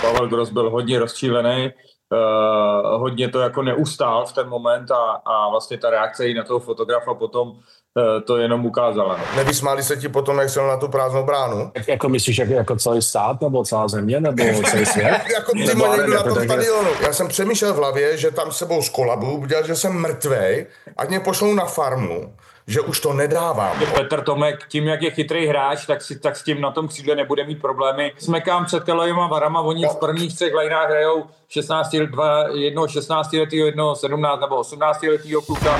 Pavel Gross byl hodně rozčílený, hodně to jako neustál v ten moment a vlastně ta reakce i na toho fotografa potom to jenom ukázala. No. Nevysmáli se ti potom, jak šel na tu prázdnou bránu? Jako myslíš, jako celý stát, nebo celá země, nebo celý svět? Jako ty někdo na tom stadionu. Já jsem přemýšlel v hlavě, že tam sebou z kolabu, udělal, že jsem mrtvej, ať mě pošlou na farmu, že už to nedávám. Petr Tomek, tím, jak je chytrý hráč, tak s tím na tom křídle nebude mít problémy. Smekám před Kelojema varama, oni v prvních 3 lineách hrajou 16letýho, jednoho 17 nebo 18letýho kluka.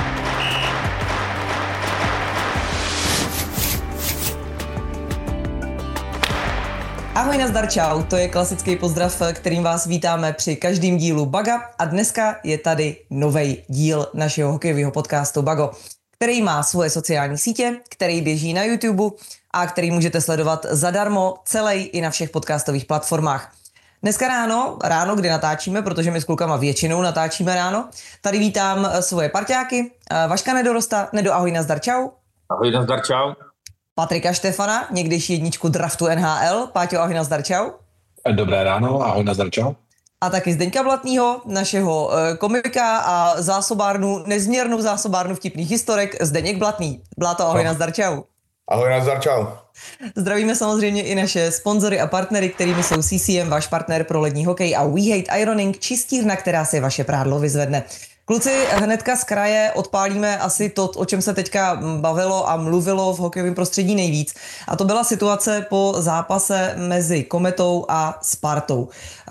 Ahoj, nazdar, čau, to je klasický pozdrav, kterým vás vítáme při každém dílu Baga a dneska je tady novej díl našeho hokejového podcastu Bago, který má svoje sociální sítě, který běží na YouTube a který můžete sledovat zadarmo celý i na všech podcastových platformách. Dneska ráno, kdy natáčíme, protože my s klukama většinou natáčíme ráno, tady vítám svoje parťáky, Vaška Nedorosta, Nedo, ahoj, nazdar, čau. Ahoj, nazdar, čau. Patrika Štefana, někdejší jedničku draftu NHL. Páťo, ahoj, nazdar, čau. Dobré ráno, ahoj, nazdar, čau. A taky Zdeňka Blatnýho, našeho komika a nezměrnou zásobárnu vtipných historek, Zdeněk Blatný. Bláto, ahoj, nazdar, čau. Ahoj, nazdar, čau. Zdravíme samozřejmě i naše sponzory a partnery, kterými jsou CCM, váš partner pro lední hokej, a We Hate Ironing, čistírna, která si vaše prádlo vyzvedne. Kluci, hnedka z kraje odpálíme asi to, o čem se teďka bavilo a mluvilo v hokejovém prostředí nejvíc. A to byla situace po zápase mezi Kometou a Spartou.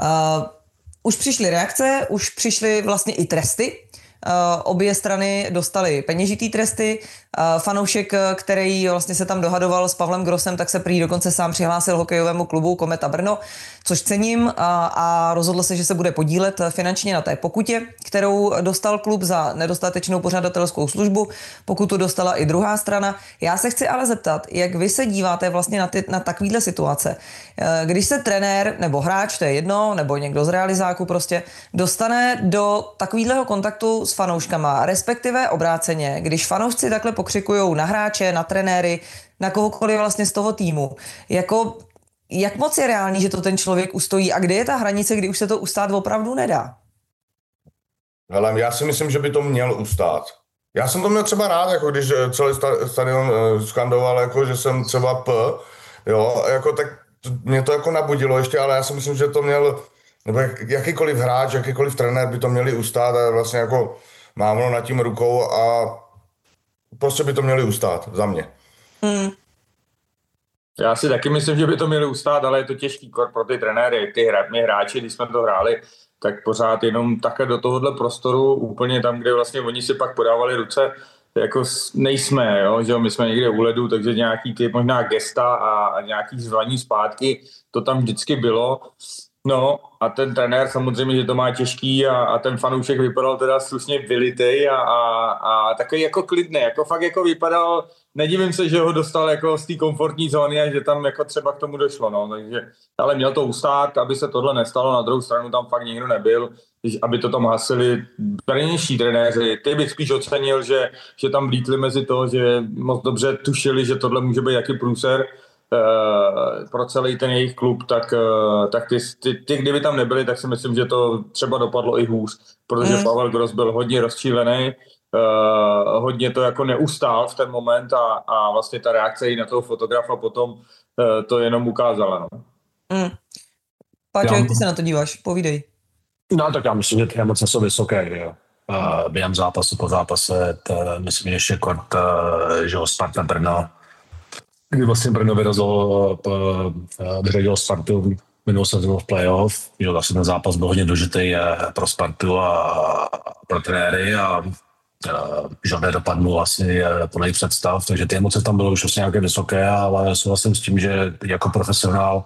Už přišly reakce, už přišly vlastně i tresty. Obě strany dostaly peněžitý tresty. Fanoušek, který vlastně se tam dohadoval s Pavlem Grossem, tak se prý dokonce sám přihlásil hokejovému klubu Kometa Brno, což cením, a rozhodl se, že se bude podílet finančně na té pokutě, kterou dostal klub za nedostatečnou pořadatelskou službu. Pokutu dostala i druhá strana. Já se chci ale zeptat, jak vy se díváte vlastně na takovýhle situace. Když se trenér nebo hráč, to je jedno, nebo někdo z realizáku prostě, dostane do takovýhleho kontaktu s fanouškama, respektive obráceně, když fanoušci takhle pokřikujou na hráče, na trenéry, na kohokoliv vlastně z toho týmu. Jak moc je reálný, že to ten člověk ustojí a kde je ta hranice, kdy už se to ustát opravdu nedá? Hele, já si myslím, že by to měl ustát. Já jsem to měl třeba rád, jako když celý stadion skandoval, jako, že jsem třeba jo, jako, tak mě to jako nabudilo ještě, ale já si myslím, že to měl, nebo jakýkoliv hráč, jakýkoliv trenér by to měli ustát a vlastně jako mávno nad tím rukou a prostě by to měli ustát za mě. Já si taky myslím, že by to měli ustát, ale je to těžký pro ty trenéry. My hráči, když jsme to hráli, tak pořád jenom takhle do tohohle prostoru, úplně tam, kde vlastně oni si pak podávali ruce, jako nejsme, jo? Že my jsme někde u ledu, takže nějaký ty možná gesta a nějaký zvaní zpátky, to tam vždycky bylo. No a ten trenér samozřejmě, že to má těžký a ten fanoušek vypadal teda slušně vylitej a takový jako klidný, jako fakt jako vypadal, nedivím se, že ho dostal jako z té komfortní zóny a že tam jako třeba k tomu došlo, no, takže, ale měl to ustát, aby se tohle nestalo, na druhou stranu tam fakt nikdo nebyl, aby to tam hasili brnější trenéři, ty bych spíš ocenil, že tam vlítli mezi to, že moc dobře tušili, že tohle může být jaký průser pro celý ten jejich klub, tak ty kdyby tam nebyli, tak si myslím, že to třeba dopadlo i hůř, protože Pavel Gross byl hodně rozčílený, hodně to jako neustál v ten moment a vlastně ta reakce i na toho fotografa potom to jenom ukázala. No. Páťo, jak ty se na to díváš? Povídej. No tak já myslím, že ty emoce jsou vysoké, jo. Během zápasu, po zápase, myslím, že kort, že Sparta Brno, kdy vlastně Brno vyřadilo Spartu minulou sezónu v playoff, že vlastně ten zápas byl hodně důležitý pro Spartu a pro trenéry a že nedopadnul asi podle jejich představ, takže ty emoce tam byly už vlastně nějaké vysoké, ale souhlasím s tím, že jako profesionál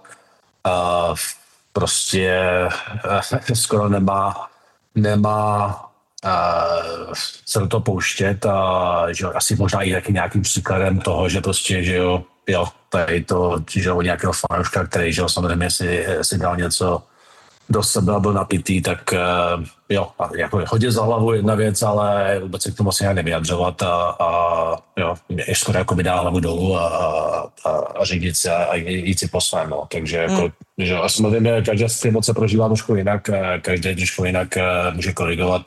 prostě skoro nemá se do toho pouštět a že asi možná i taky nějakým příkladem toho, že prostě, že jo, tady to, že o nějakého fanouška, který, že jo, samozřejmě si dal něco dost sebe a byl napitý, tak jo, jako hodě za hlavu jedna věc, ale vůbec se k tomu asi nějak nevyjadřovat a jo, je skoro jako vydá hlavu dolů a řídit se a jít si po svém, no. Takže jako, že já samozřejmě každá z ty emoce prožívá trošku jinak, každý trošku jinak může korigovat.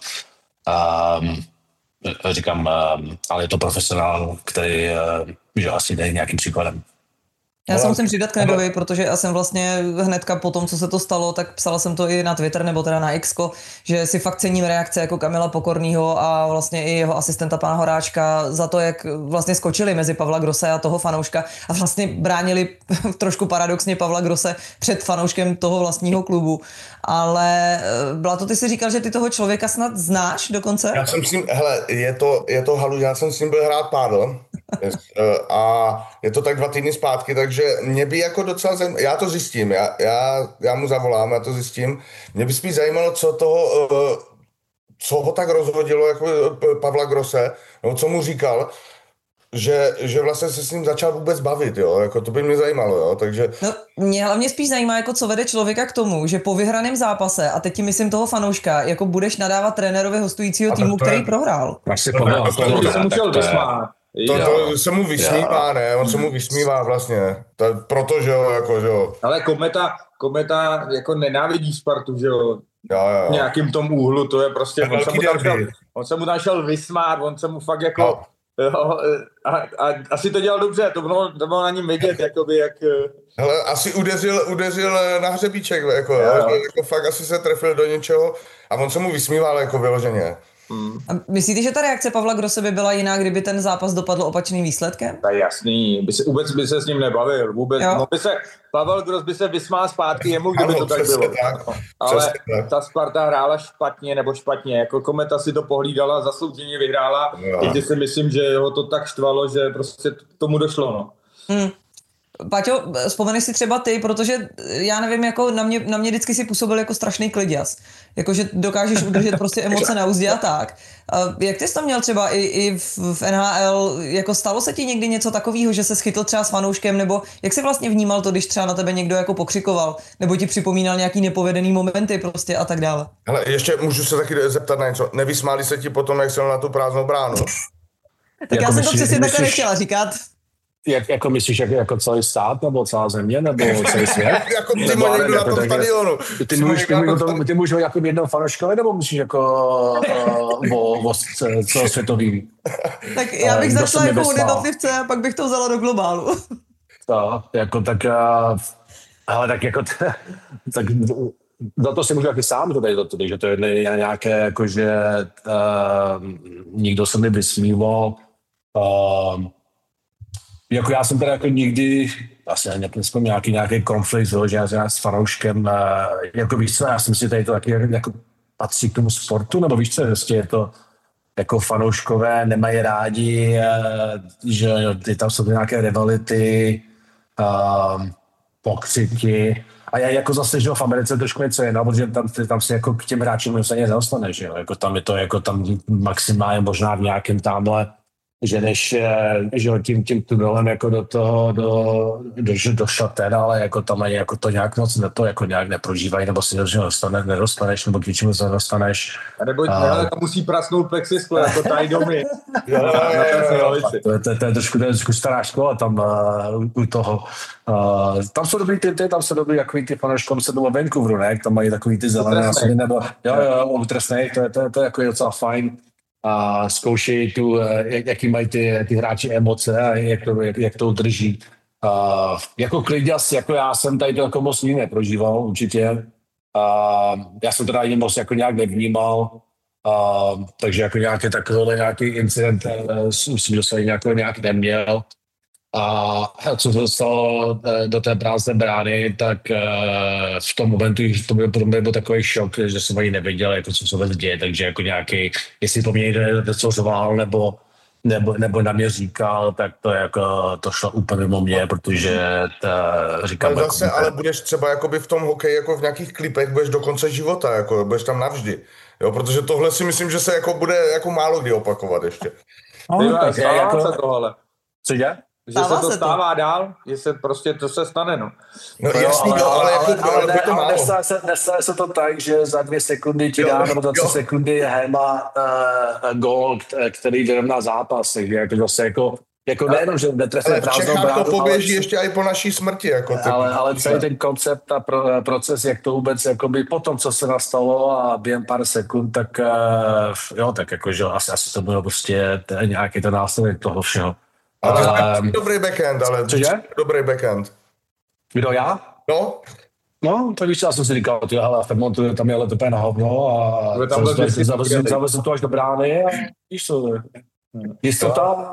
Říkám, ale je to profesionál, který že asi jde nějakým příkladem. Já se musím přidat k Nedovi, protože já jsem vlastně hnedka po tom, co se to stalo, tak psala jsem to i na Twitter nebo teda na Xko, že si fakt cením reakce jako Kamila Pokornýho a vlastně i jeho asistenta pana Horáčka za to, jak vlastně skočili mezi Pavla Grosse a toho fanouška a vlastně bránili trošku paradoxně Pavla Grosse před fanouškem toho vlastního klubu. Ale Blato, ty si říkal, že ty toho člověka snad znáš dokonce? Já jsem s ním, hele, je to halu, já jsem s ním byl hrát pádl a je to tak 2 týdny zpátky, takže mě by jako docela zajímalo, já to zjistím, já mu zavolám, já to zjistím, mě by spíš zajímalo, co ho tak rozhodilo jako Pavla Grosse, no co mu říkal, že vlastně se s ním začal vůbec bavit, jo, jako to by mě zajímalo, jo, takže... No, mě hlavně spíš zajímá, jako co vede člověka k tomu, že po vyhraném zápase, a teď ti myslím toho fanouška, jako budeš nadávat trenérovi hostujícího týmu, který prohrál. To se musel vysmát. To se mu vysmívá, ne, on se mu vysmívá vlastně, protože jo, jako, že jo. Ale Kometa jako nenávidí Spartu, že jo. Jo. V nějakým tom úhlu, to je prostě, on se mu tam šel vysmát, on se mu fakt jako... No. Jo, a asi to dělal dobře, to bylo na něm vidět, jakoby jak... Hele, asi udeřil na hřebíček, jako, jako fakt asi se trefil do něčeho a on se mu vysmíval jako vyloženě. A myslíte, že ta reakce Pavla Grosse by byla jiná, kdyby ten zápas dopadl opačným výsledkem? To je jasný, vůbec by se s ním nebavil, vůbec. No, Pavel Gross by se vysmál zpátky jemu, kdyby to tak bylo. Tak. Ale ta Sparta hrála špatně, jako Kometa si to pohlídala, zaslouženě vyhrála, takže si myslím, že ho to tak štvalo, že prostě tomu došlo, no. Páťo, vzpomeneš si třeba ty, protože já nevím, jako na mě vždycky si působil jako strašný kliděs. Jakože dokážeš udržet prostě emoce na úzdě a tak. Jak ty jsi tam měl třeba i v NHL, jako stalo se ti někdy něco takového, že se schytl třeba s fanouškem, nebo jak jsi vlastně vnímal to, když třeba na tebe někdo jako pokřikoval, nebo ti připomínal nějaký nepovedený momenty prostě a tak dále? Hele, ještě můžu se taky zeptat na něco. Nevysmáli se ti potom, jak jsi na tu prázdnou bránu? Tak jako já jsem to přesně takhle nechtěla říkat. Jako myslíš, jako celý stát, nebo celá země, nebo celý svět? Jako ty má někdo na tom stadionu. Ty můžeš jako jednou fanouškovi, nebo myslíš jako o celosvětový? Tak já bych začala jako od jednotlivce a pak bych to vzala do globálu. To, jako tak, ale tak jako, tak za to si můžu taky sám dodej, že to je nějaké, jakože nikdo se mi vysmíval, jako já jsem teda jako nikdy, asi nevzpomněl nějaký konflikt, že já s fanouškem, jako víš co, já si myslím, že tady to taky jako patří k tomu sportu, nebo víš co, vlastně je to jako fanouškové nemají rádi, že tam jsou nějaké rivality, pokřiky. A já jako zase, že v Americe trošku něco jiného, protože tam si jako k těm hráčům se nedostaneš, že jo, jako tam je to jako tam maximálně možná v nějakém tamhle, že než že tím tunelem jako do šaten, ale jako tam ani jako to nějak moc to jako nějak neprožívají, nebo si nedostaneš, nebo k něčemu se nedostaneš. A nebo tam musí prasnout plexisklo, jako tady domy. To je trošku stará škola tam u toho. Tam jsou dobrý tam jsou dobrý takový ty fanouškové se do Vancouveru, ne? Tam mají takový ty zelené násady, nebo útresnej, to je jako docela fajn. A zkoušejí jaký mají ty hráči emoce a jak to udrží. Jako kliděs, jako já jsem tady to jako moc neprožíval určitě. Já jsem teda ani moc jako nějak nevnímal, takže jako nějaký incident myslím, že jsem nějak neměl. A co se dostalo do té prázdné brány, tak v tom momentu to byl takový šok, že jsem ani nevěděl, jako co se vůbec děje, takže jako nějaký, jestli po mně něco řval nebo na mě říkal, tak to šlo úplně mimo mě, protože říkám... Ale zase, ale budeš třeba jakoby v tom hokeji, jako v nějakých klipech, budeš do konce života, jako budeš tam navždy, jo, protože tohle si myslím, že se jako bude jako málo kdy opakovat ještě. Cože? že se to stává dál, že se prostě to se stane, no. No jasný, ale to málo. Nestane se to tak, že za 2 sekundy ti dá, nebo za 3 sekundy Hema gól, který vyrovná zápas, takže jako zase jako nejenom, že netrefuje prázdnou bránu. Ale v Čechách to poběží ještě i po naší smrti. Jako ale celý ten koncept a proces, jak to vůbec, jakoby po tom, co se nastalo a během pár sekund, tak jo, tak jakože asi to bylo prostě nějaký ten následek toho všeho. Ale dobrý backhand, ale dobrý backhand. Kdo já? No, tak víš, já jsem si říkal, hele, Fermontu tam je let úplně na hovno a zavezl to až do brány a víš co, jistota.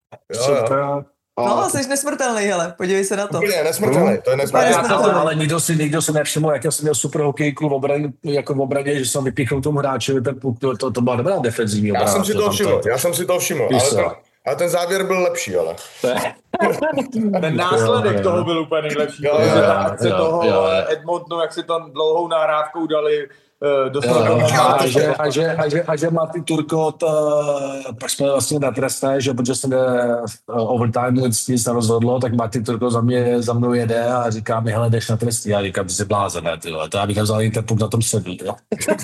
No, jsi nesmrtelný, hele, podívej se na to. Úplně nesmrtelný, to je nesmrtelný. Ale nikdo si nevšiml, jak já jsem měl super hokejku v obraně, že jsem vypíchnul tomu hráči, ten puk, to byla dobrá defenzivní obrana. Já jsem si to všiml, ale ten závěr byl lepší, ale. Ten následek toho byl úplně nejlepší. Ta akce toho Edmontonu, jak si tam dlouhou nahrávkou dali, a že Martin Turkot, pak jsme vlastně na trestné, že protože se overtime nic nerozhodlo, tak Martin Turkot za mnou jede a říká mi, hele, jdeš na trestný. Já říkám, ty jsi blázen, ne, tyhle. To já bych vzal Interpuk na tom sedl, jo.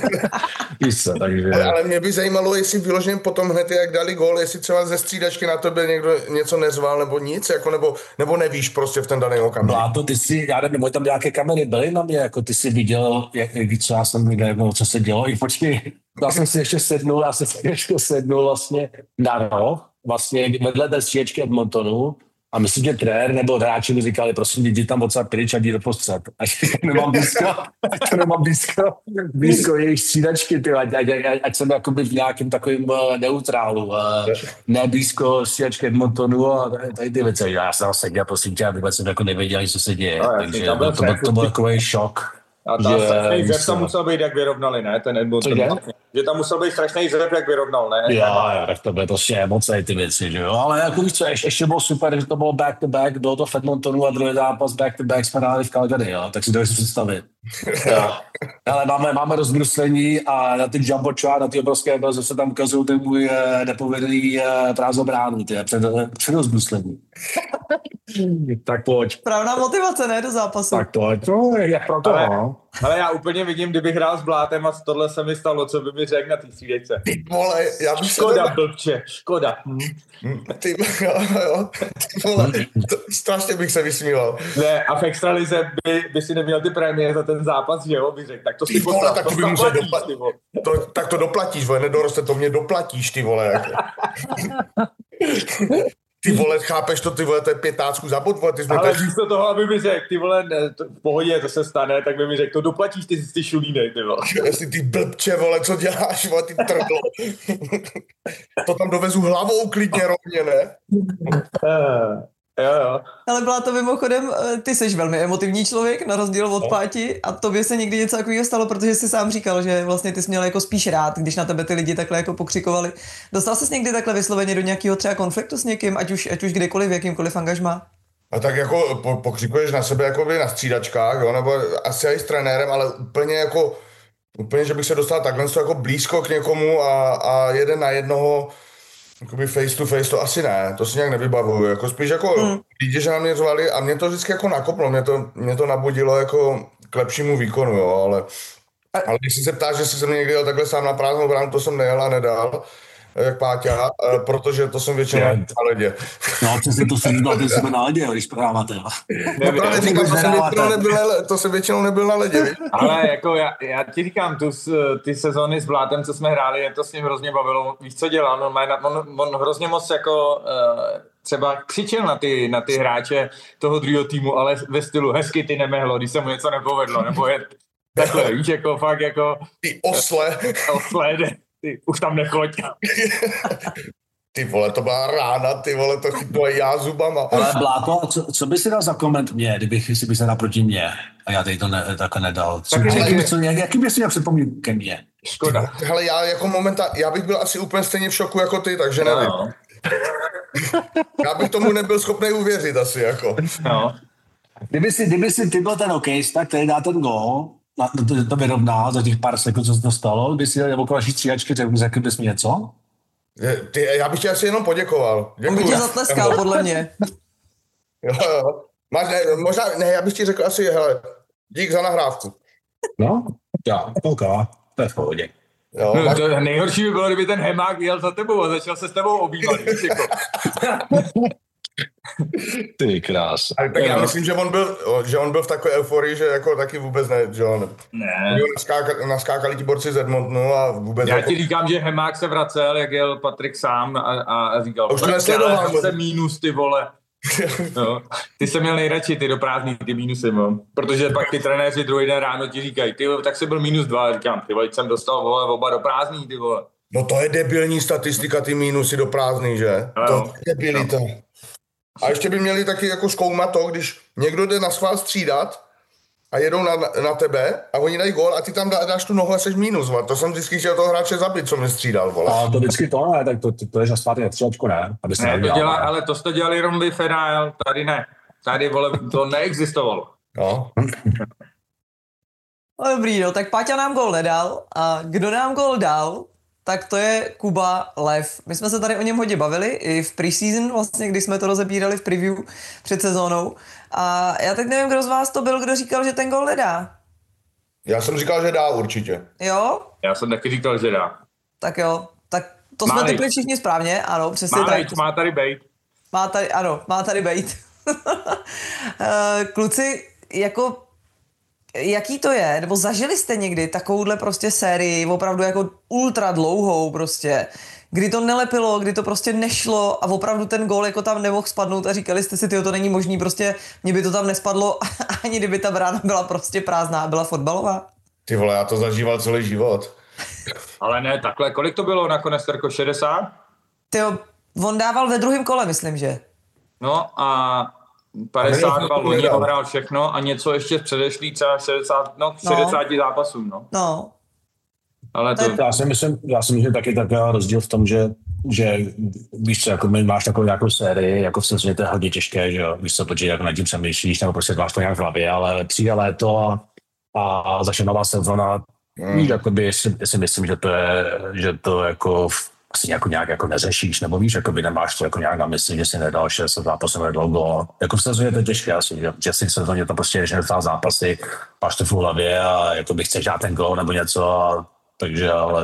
Ale mě by zajímalo, jestli vyloženě potom hned, jak dali gól, jestli třeba ze střídačky na tebe někdo něco nezval nebo nic, jako, nebo nevíš prostě v ten daný okamžik. Bláto, ty si, já nevím, tam nějaké kamery byly na mě, jako ty si viděl, co já jsem viděl, co se dělo, i počkej, já jsem si ještě sednul vlastně na roh, vlastně vedle té střídačky Edmontonu a myslím, že trenér nebo hráči mi říkali, prosím, jdi tam odsaď pryč a jdi do postřed. A nemám blízko jejich střídačky, ať jsem jakoby v nějakém takovém neutrálu, ne blízko střídačky Edmontonu a tady ty věci. Já jsem seděl, prosím tě, a vůbec jsem jako nevěděl, co se děje, takže to byl takový šok. A ta strašný zep tam musel být, jak vyrovnali, ne? Ten Edmonton. Že tam musel být strašný zep, jak vyrovnal, ne? Jo, tak to byly prostě emoce, ty věci, že jo. Ale jako víš co, ještě bylo super, že to bylo back-to-back, bylo to v Edmontonu a druhý zápas back-to-back jsme hráli v Calgary, jo. Tak si to představit. Ale máme rozbruslení a na ty jumbotron, na ty obrovské obrazy se tam ukazují ten můj nepovedený prázdnobránu, před rozbruslení. Tak pojď. Správná motivace, ne, do zápasu. Tak pojď, no, jak pro to, ale já úplně vidím, kdybych hrál s Blátem a tohle se mi stalo, co by mi řekl na té střídečce. Ty vole, já bych škoda, blbče, škoda. Ty vole, strašně bych se vysmíval. Ne, a v extralize by si neměl ty prémie za ten zápas, že jo, bych řekl, tak to si postav, tak to by musel doplatit. Tak to doplatíš, vole, nedoroste, to mě doplatíš, ty vole. Jako. Ty vole, chápeš to, ty vole, to je 15 za bod, vole, ty jsme ale místo toho, aby mi řekl, ty vole, v pohodě, to se stane, tak by mi řekl, to doplatíš ty šulínej, ty vole. Jestli ty blbče, vole, co děláš, vole, ty trdlo. To tam dovezu hlavou klidně rovně, ne? Jo. Ale byla to mimochodem, ty jsi velmi emotivní člověk, na rozdíl od Páti, a tobě se někdy něco takového stalo, protože jsi sám říkal, že vlastně ty jsi měl jako spíš rád, když na tebe ty lidi takhle jako pokřikovali. Dostal ses někdy takhle vysloveně do nějakého třeba konfliktu s někým, ať už kdykoliv, v jakýmkoliv angažmá? A tak jako pokřikuješ na sebe jako na střídačkách, jo, nebo asi i s trenérem, ale úplně, že bych se dostal takhle jako blízko k někomu a jeden na jednoho jakoby face to face, to asi ne, to si nějak nevybavuju, jako spíš jako lidi, že na mě řvali a mě to vždycky jako nakoplo, mě to nabudilo jako k lepšímu výkonu, jo, ale když si se ptáš, že jsem někdy jel takhle sám na prázdnou bránu, to jsem nejel a nedal, jak Páťa, protože to jsem většinou na ledě. No, přesně to jsem říkal, ty jsme na ledě, když prohráváte. No právě říkám, to jsem většinou nebyl na ledě. Ale jako já ti říkám, ty sezóny s Blátem, co jsme hráli, je to s ním hrozně bavilo. Víš, co dělal? On hrozně moc jako třeba křičel na ty hráče toho druhého týmu, ale ve stylu hezky ty nemehlo, když se mu něco nepovedlo, nebo je takhle, víš, jako fakt jako... Ty osle, ty, už tam nechoď. Ty vole, to byla rána, ty vole, to chytlo já zubama. Ale Bláto, co by si dal za koment mě, si bys nedal proti mě a já tady to takhle nedal? Jaký bys si měl připomínat ke mně? Škoda. Hele, já bych byl asi úplně stejně v šoku jako ty, takže nevím. No. Já bych tomu nebyl schopný uvěřit asi, jako. No. Kdyby si ty byl ten hokejista, který dá ten gól, to vyrovná za těch pár sekund, co se to stalo, kdyby si dal okolo vaší střídačky, řekl bys mi něco? Já bych ti asi jenom poděkoval. Děkuju. On by tě zatleskal, podle mě. Jo. Máš, ne, možná, ne, já bych ti řekl asi, hele, dík za nahrávku. No, já, OK, to je v pohodě. Jo, No, máš, to nejhorší by bylo, kdyby ten Hemák jel za tebou a začal se s tebou obývat. víš, jako. Ty krás. tak já myslím, že on byl v takové euforii, že jako taky vůbec ne, že on Ne. naskákali ti borci z Edmontonu a vůbec Já jako, ti říkám, že Hemák se vracel, jak jel Patrik sám a říkal, už to nesledoval. zase mínus, ty vole. No. Ty jsem měl nejradši ty do prázdný, ty mínusy, mám. Protože pak ty trenéři druhý den ráno ti říkají, ty tak se byl -2, říkám, ty vole, jsem dostal vole, oba do prázdný, ty vole. No to je debilní statistika, ty mínusy do prázdný, že? No. To je debilita. A ještě by měli taky jako zkoumat to, když někdo jde na schvál střídat a jedou na tebe a oni dají gól a ty tam dáš tu nohu a seš mínus, vole. To jsem vždycky chtěl toho hráče zabít, co mě střídal, vole. A to vždycky to ne, tak to je na zpátky na střílečku, ne? Aby se Ne, to dělá, ale to jste dělali jenom vy, Fedajl, tady ne. Tady, vole, to neexistovalo. No. No dobrý, no, tak Páťa nám gól nedal a kdo nám gól dal, tak to je Kuba Lev. My jsme se tady o něm hodně bavili i v preseason, vlastně, když jsme to rozebírali v preview před sezónou. A já teď nevím, kdo z vás to byl, kdo říkal, že ten gól nedá. Já jsem říkal, že dá určitě. Jo? Já jsem taky říkal, že dá. Tak jo. Tak to Má jsme nejít. typli všichni správně, ano, přesně tak. Má tady bejt. Má tady bejt. Kluci, jako jaký to je? Nebo zažili jste někdy takovouhle prostě sérii, opravdu jako ultra dlouhou prostě, kdy to nelepilo, kdy to prostě nešlo a opravdu ten gól jako tam nemohl spadnout a říkali jste si, tyjo, to není možný, prostě mně by to tam nespadlo, ani kdyby ta brána byla prostě prázdná, byla fotbalová. Ty vole, já to zažíval celý život. Ale ne, takhle, kolik to bylo nakonec, Terko, 60? Tyjo, on dával ve druhém kole, myslím, že. No a 52 loni ohrál všechno a něco ještě z předešlý třeba 60 zápasů, no. No. Ale to... Já si myslím, že taky takový rozdíl v tom, že víš co, jako máš takovou nějakou sérii, jako v sezóně to je hodně těžké, že jo, víš co, protože jako nad tím přemýšlíš, nebo prostě máš to nějak v hlavě, ale přijde léto a začne nová sezóna, jakoby si myslím, že to jako asi nějak jako neřešíš, nebo víš, jakoby nemáš to jako nějak na mysli, že si nedal 60 zápasů nedlouho. Jako v sezóně to je těžké asi, že si v sezóně to prostě že nedostává zápasy, máš to v hlavě a jakoby chceš dát ten gól nebo něco, takže ale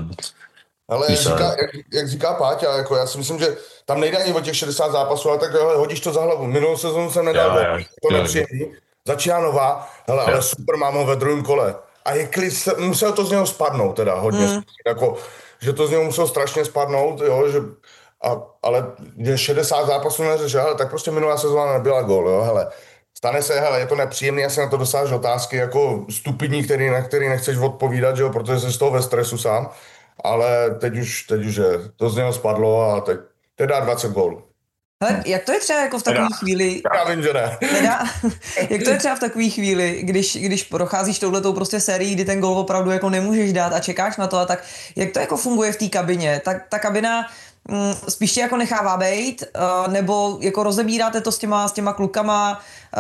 jak říká Páťa, jako já si myslím, že tam nejde ani o těch 60 zápasů, ale tak hele, hodíš to za hlavu. Minulou sezónu jsem nedal, to nepříjemný. Začíná nová, hele, ale super, mám ho ve druhém kole. A je klid, musel to z něho spadnout teda hodně, jako, že to z něho muselo strašně spadnout, jo, že, ale je 60 zápasů neřešil, hele, tak prostě minulá sezóna nebyla gól, jo, hele. Stane se, hele, je to nepříjemný, asi na to dosáš otázky jako stupidní, na který nechceš odpovídat, že jo, protože jsi z toho ve stresu sám, ale teď už je, to z něho spadlo a teď dá 20 gólů. Hele, jak to je třeba jako v takové chvíli... Já vím, že ne. Jak to je třeba v takové chvíli, když procházíš touhletou prostě sérií, kdy ten gól opravdu jako nemůžeš dát a čekáš na to a tak, jak to jako funguje v té kabině? Tak ta kabina spíš tě jako nechává bejt, nebo jako rozebíráte to s těma klukama,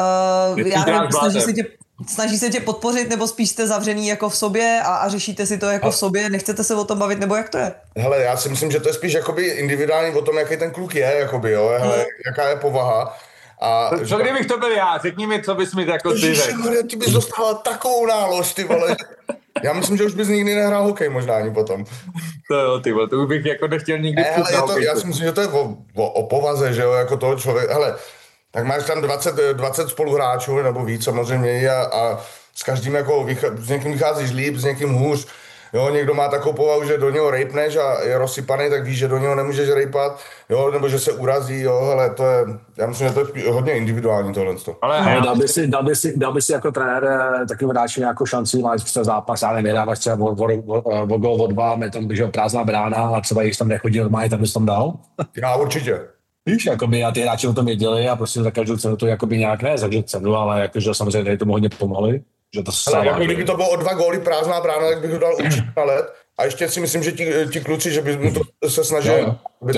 já nevím, snaží se tě podpořit, nebo spíš jste zavřený jako v sobě a řešíte si to jako v sobě, nechcete se o tom bavit, nebo jak to je? Hele, já si myslím, že to je spíš jakoby individuální o tom, jaký ten kluk je, jakoby, jo, hele, jaká je povaha. A co kdybych to byl já? Řekni mi, co bys mi jako ty řekl. Ty bys dostal takovou nálož, ty vole. Já myslím, že už bys nikdy nehrál hokej možná ani potom. To jo, ty vole, to už bych jako nechtěl nikdy já si myslím, že to je o povaze, že jo, jako toho člověka. Hele, tak máš tam 20 spoluhráčů, nebo víc samozřejmě, a s každým jako s někým vycházíš líp, s někým hůř. Jo, někdo má takovou povahu, že do něho rejpneš a je rozsypaný, tak víš, že do něho nemůžeš rejpat, jo, nebo že se urazí, jo, hele, to je, já myslím, že to je hodně individuální tohle. Ale dal by si jako trenér takovým hráči nějakou šanci, máš třeba zápas, ale nedáváš třeba o gól o 2, je tam prázdná brána a třeba jich tam nechodil, tak bys tam dal? Já určitě. Víš, jakoby a ty hráči o tom věděli a prostě za každou cenu to jakoby nějak ne za cenu, ale jakože samozřejmě tady tomu hodně pomohli. Že to ale jako kdyby to bylo o 2 góly prázdná brána, tak bych ho dal určitě na led. A ještě si myslím, že ti kluci, že by mu to se snažili.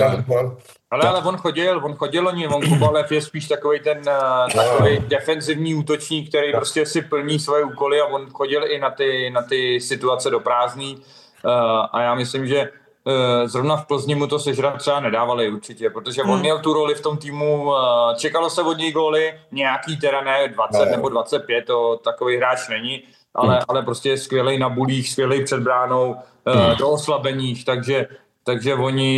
Ale on chodil on Kubalev je spíš takový ten takový defenzivní útočník, který prostě si plní svoje úkoly a on chodil i na ty situace do prázdný. A já myslím, že zrovna v Plzni mu to sežrat třeba nedávali určitě, protože on měl tu roli v tom týmu, čekalo se od něj góly, nějaký teda ne 20 nebo 25, to takový hráč není, ale prostě je skvělej na bulích, skvělej před bránou, do oslabeních, takže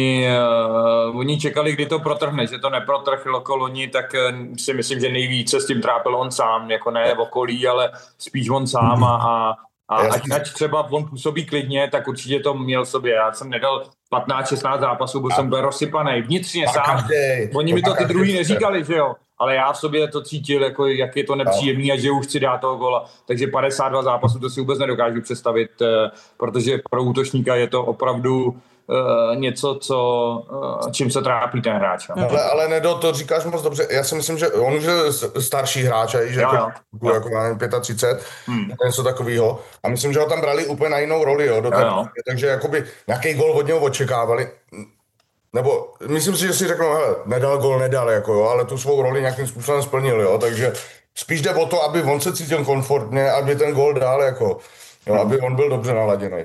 oni čekali, kdy to protrhne, že to neprotrhlo koloni, tak si myslím, že nejvíce s tím trápil on sám, jako ne v okolí, ale spíš on sám a ať třeba on působí klidně, tak určitě to měl sobě. Já jsem nedal 15-16 zápasů, byl jsem byl rozsypaný vnitřně sám. Oni mi to ty druhý neříkali, že jo, ale já v sobě to cítil, jako jak je to nepříjemný a že už chci dát toho gola. Takže 52 zápasů to si vůbec nedokážu představit, protože pro útočníka je to opravdu něco, čím se trápí ten hráč. Ale Nedo, to říkáš moc dobře. Já si myslím, že on už je starší hráč, že jako 35, něco takového. A myslím, že ho tam brali úplně na jinou roli, takže jakoby nějaký gol od něho očekávali. Nebo myslím si, že si řeknou, hele, nedal, jako ale tu svou roli nějakým způsobem splnil, takže spíš jde o to, aby on se cítil komfortně, aby ten gol dal, jako, aby on byl dobře naladěný.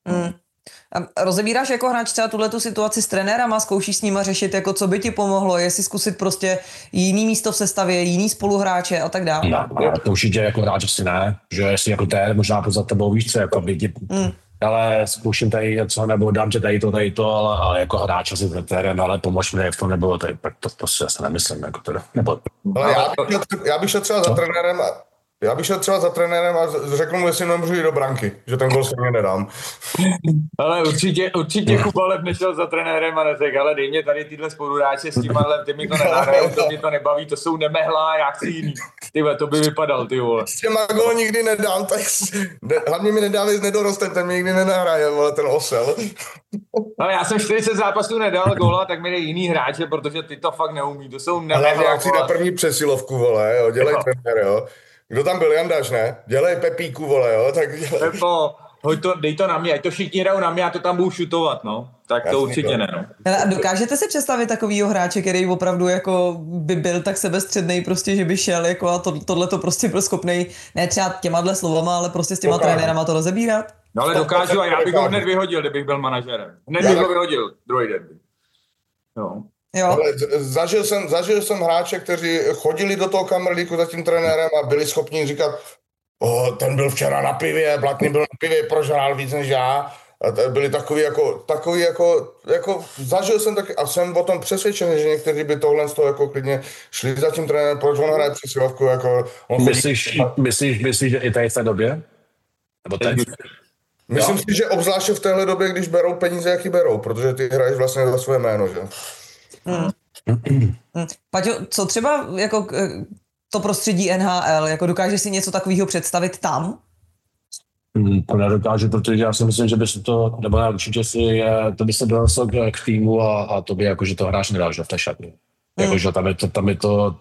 A rozebíráš jako hráč třeba tuhletu situaci s trenérama, zkoušíš s nima řešit, jako co by ti pomohlo, jestli zkusit prostě jiný místo v sestavě, jiný spoluhráče a tak dále. No, to určitě jako hráč asi ne, že jestli jako té možná za tebou víš co, jako by ti, ale zkouším tady něco, nebo dám tě tady to, ale jako hráč asi s trenérem, ale pomož mi v tom nebylo, tak to si asi nemyslím, jako teda, nebo... Ale já bych šel třeba za trenérem a řekl mu, jestli nemůžu jít do branky, že ten gol se mě nedám. Ale určitě Kuba Lev nešel za trenérem a neřekl, ale dej mě tady tyhle spoluhráče s tím, ale ty mi to nenahrajou, to mě to nebaví, to jsou nemehla, já chci jiný. Tyhle, to by vypadal, ty vole. S těma gol nikdy nedám, tak hlavně mi nedávej s Nedorostem, ten mi nikdy nenahraje, vole, ten osel. Ale já jsem 40 zápasů nedal góla, tak mi dej jiný hráče, protože ty to fakt neumí, to jsou nemehla. Ale já chci na první přesilovku, vole, jo, dělej trenér, jo. Kdo tam byl, Jandáš, ne? Dělej Pepíku, vole, jo, tak dělej. Pepo, dej to na mě, ať to všichni hrajou na mě, já to tam budu šutovat, no. Tak to určitě ne, no. A dokážete si představit takovýho hráče, který opravdu jako by byl tak sebestřednej, prostě, že by šel jako a tohle to prostě byl schopnej, ne třeba těma slovama, ale prostě s těma trenérama to rozebírat? No ale dokážu a já bych ho hned vyhodil, kdybych byl manažerem. Hned bych ho vyhodil, druhý den. No. Jo. Ale zažil jsem hráče, kteří chodili do toho kamerlíku za tím trenérem a byli schopni říkat, ten byl včera na pivě, Blatný byl na pivě, prožrál víc než já. A byli takový jako zažil jsem taky a jsem o tom přesvědčený, že někteří by tohle z toho jako klidně šli za tím trenérem, proč on hraje přesilovku, jako on Myslíš, že i tady v té době? Nebo teď? Myslím si, že obzvláště v téhle době, když berou peníze, jaký berou, protože ty hraješ vlastně za své jméno, že? Paťo, co třeba jako to prostředí NHL, jako dokážeš si něco takového představit tam? To nedokážu, protože já si myslím, že by se to, nebo ne, určitě si, to by se donesl k týmu a to by jako, že to hráč nedal, že v té šatně. Jakože tam je to,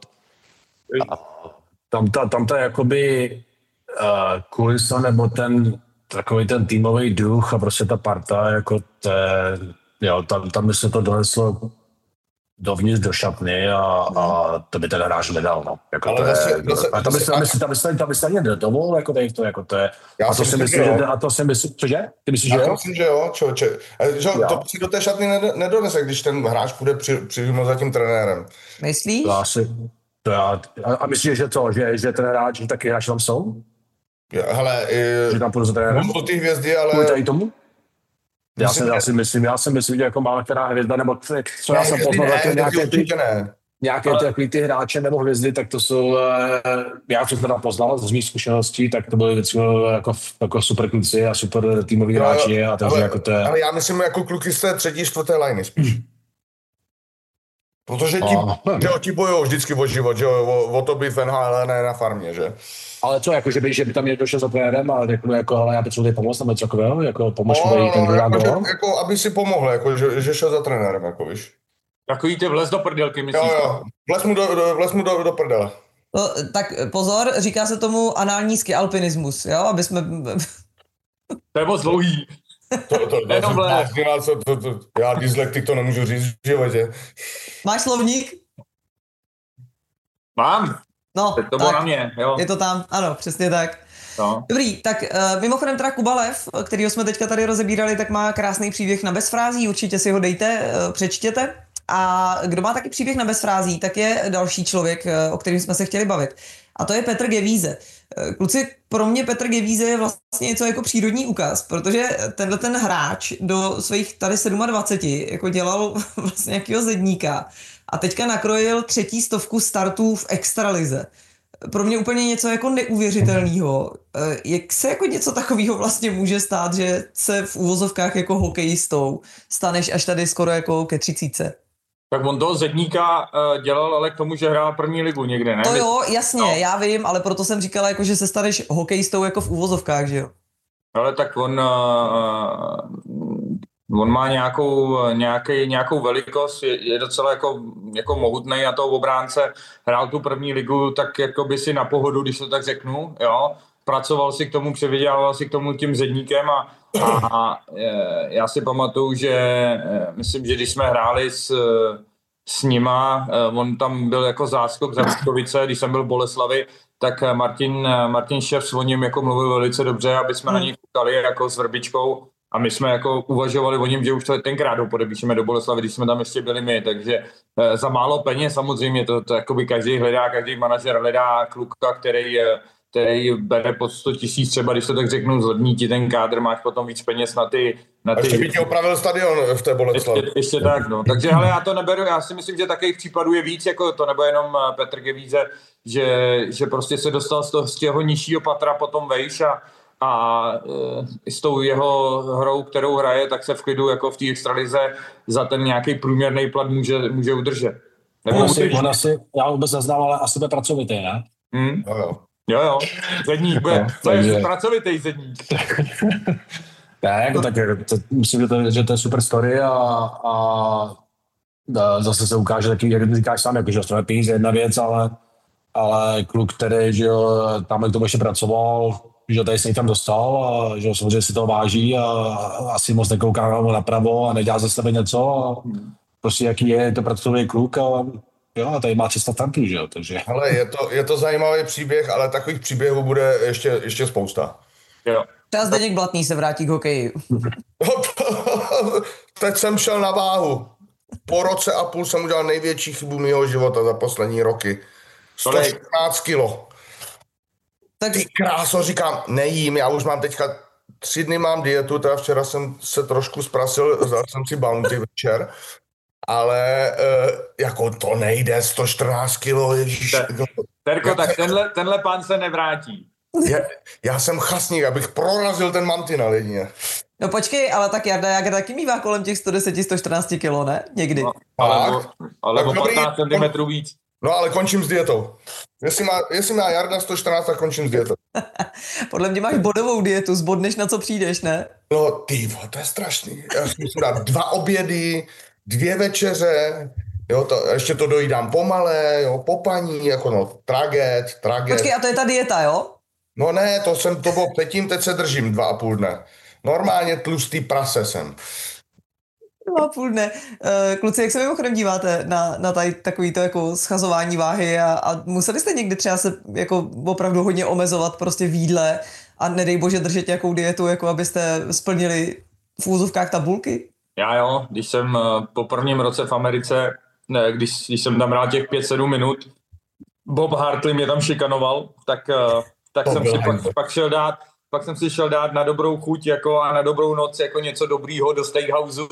tam to je jakoby kulisa nebo takový ten týmový duch a prostě ta parta, jako tam by se to doneslo dovnitř do šatny a to by ten hráč nedal, no. Jako ale tam by se ani nedovolil, jako to je. A to si myslím, že, cože? Ty myslíš, že jo? Já myslím, že jo, člověče. To si do té šatny nedonese, když ten hráč půjde přímo za tím trenérem. Myslíš? A myslíš, že co, že ten hráč, že taky hráči tam jsou? Hele, že tam půjdu za trenérem? Jsou ty hvězdy, ale... Kvůli tady tomu? Já si myslím, že jako má která hvězda, nebo co já jsem poznal, nějaké ty hráče nebo hvězdy, tak to jsou, já co jsem tam poznal z mých zkušeností, tak to byly většinou jako super kluci a super týmoví hráči. A takže jako to je... Ale já myslím jako kluky z té třetí, čtvrté liny spíš. Protože ti bojujou vždycky o život, že o to být v NHL, ne na farmě, že? Ale co, jako, že by tam někdo šel za trenérem a řekl jako, hele, já potřebuji pomoct, nebo něco takového, jako pomož mi ten jako, aby si pomohl, jako, že šel za trenérem, jako víš. Takový ty vlez do prdelky, myslíš? Jo, vlez mu do prdele. No, tak pozor, říká se tomu anální skialpinismus, jo, aby jsme... To je moc dlouhý. Já dyslektik to nemůžu říct v životě. Máš slovník? Mám. No, to bylo na mě, jo. Je to tam, ano, přesně tak. No. Dobrý, tak mimochodem teda Kuba Lev, kterýho jsme teďka tady rozebírali, tak má krásný příběh na bezfrází, určitě si ho dejte, přečtěte. A kdo má taky příběh na bezfrází, tak je další člověk, o kterém jsme se chtěli bavit. A to je Petr Gevíze. Kluci, pro mě Petr Gevíze je vlastně něco jako přírodní úkaz, protože tenhle ten hráč do svých tady 27 jako dělal vlastně nějakého zedníka a teďka nakrojil 300 startů v extralize. Pro mě úplně něco jako neuvěřitelného. Jak se jako něco takového vlastně může stát, že se v úvozovkách jako hokejistou staneš až tady skoro jako ke 30? Tak on toho zedníka dělal ale k tomu, že hrál první ligu někde, ne? To jo, jasně, no. Já vím, ale proto jsem říkala, jako, že se staneš hokejistou jako v úvozovkách, že jo? Ale tak on má nějakou velikost, je docela jako mohutnej na toho obránce, hrál tu první ligu tak jako by si na pohodu, když to tak řeknu, jo. Pracoval si k tomu, převydělával si k tomu tím zedníkem a já si pamatuju, že myslím, že když jsme hráli s nima, on tam byl jako záskok za Vítkovice, když jsem byl v Boleslavi, tak Martin Šefs o něm jako mluvil velice dobře, aby jsme na něj koukali jako s Vrbičkou a my jsme jako uvažovali o něm, že už to tenkrát ho podepíšeme do Boleslavy, když jsme tam ještě byli my, takže za málo peněz samozřejmě to jakoby každý manažer hledá kluka, který bere pod 100 000 třeba, když to tak řeknu, zlevní ti ten kádr, máš potom víc peněz na ty... A ještě by ti opravil stadion v té Boleslavi. Ještě tak, no. Takže ale já to neberu, já si myslím, že takových případů je víc, jako to nebo jenom Petr Gevíze, že prostě se dostal z těho nižšího patra potom vejš a s tou jeho hrou, kterou hraje, tak se v klidu jako v té extralize za ten nějaký průměrný plat může udržet. Já vůbec neznám, ale asi bude pracovitý, ne? Jo, zedník, to je pracovitý zedník. Ne, jako tak, myslím, že to je super story a zase se ukáže taky, jak říkáš sám, jako, že to je peníze jedna věc, ale kluk, který, že jo, tam k tomu ještě pracoval, že tady se někam dostal a že samozřejmě si to váží a asi moc nekouká napravo a nedělá za sebe něco a prostě jaký je to pracovný kluk a jo, tady má 300 startů, že jo, takže... Ale je to zajímavý příběh, ale takových příběhů bude ještě spousta. Jo. Třeba Zdeněk Blatný se vrátí k hokeji. Teď jsem šel na váhu. Po roce a půl jsem udělal největší chybu mýho života za poslední roky. 114 kilo. Tak... Ty kráso, říkám, nejím, já už mám teďka 3 dny mám dietu, teda včera jsem se trošku zprasil, vzal jsem si bounty večer, ale jako to nejde, 114 kilo, ježíš. Terko, tak tenhle pán se nevrátí. Já jsem chasník, abych prorazil ten mantinel jedině. No počkej, ale tak Jarda Jágr taky mívá kolem těch 110-114 kilo, ne? Někdy. No, ale o 15 cm víc. No ale končím s dietou. Jestli má Jarda 114, tak končím s dietou. Podle mě máš bodovou dietu, zbodneš na co přijdeš, ne? No ty, to je strašný. Já si musím dát 2 obědy, 2 večeře, jo, ještě to dojídám pomale, jo, po paní, jako no, traget. Počkej, a to je ta dieta, jo? No ne, to bylo předtím, teď se držím 2,5 dne. Normálně tlustý prase jsem. 2,5 dne. Kluci, jak se mimochodem díváte na tady takovýto jako schazování váhy a museli jste někdy třeba se jako opravdu hodně omezovat prostě v jídle a nedej bože držet nějakou dietu, jako abyste splnili v úzovkách tabulky? Já jo, když jsem po prvním roce v Americe, když jsem tam hrál těch 5-7 minut, Bob Hartley mě tam šikanoval, tak jsem si pak jsem si šel dát na dobrou chuť jako a na dobrou noc jako něco dobrýho do steakhouse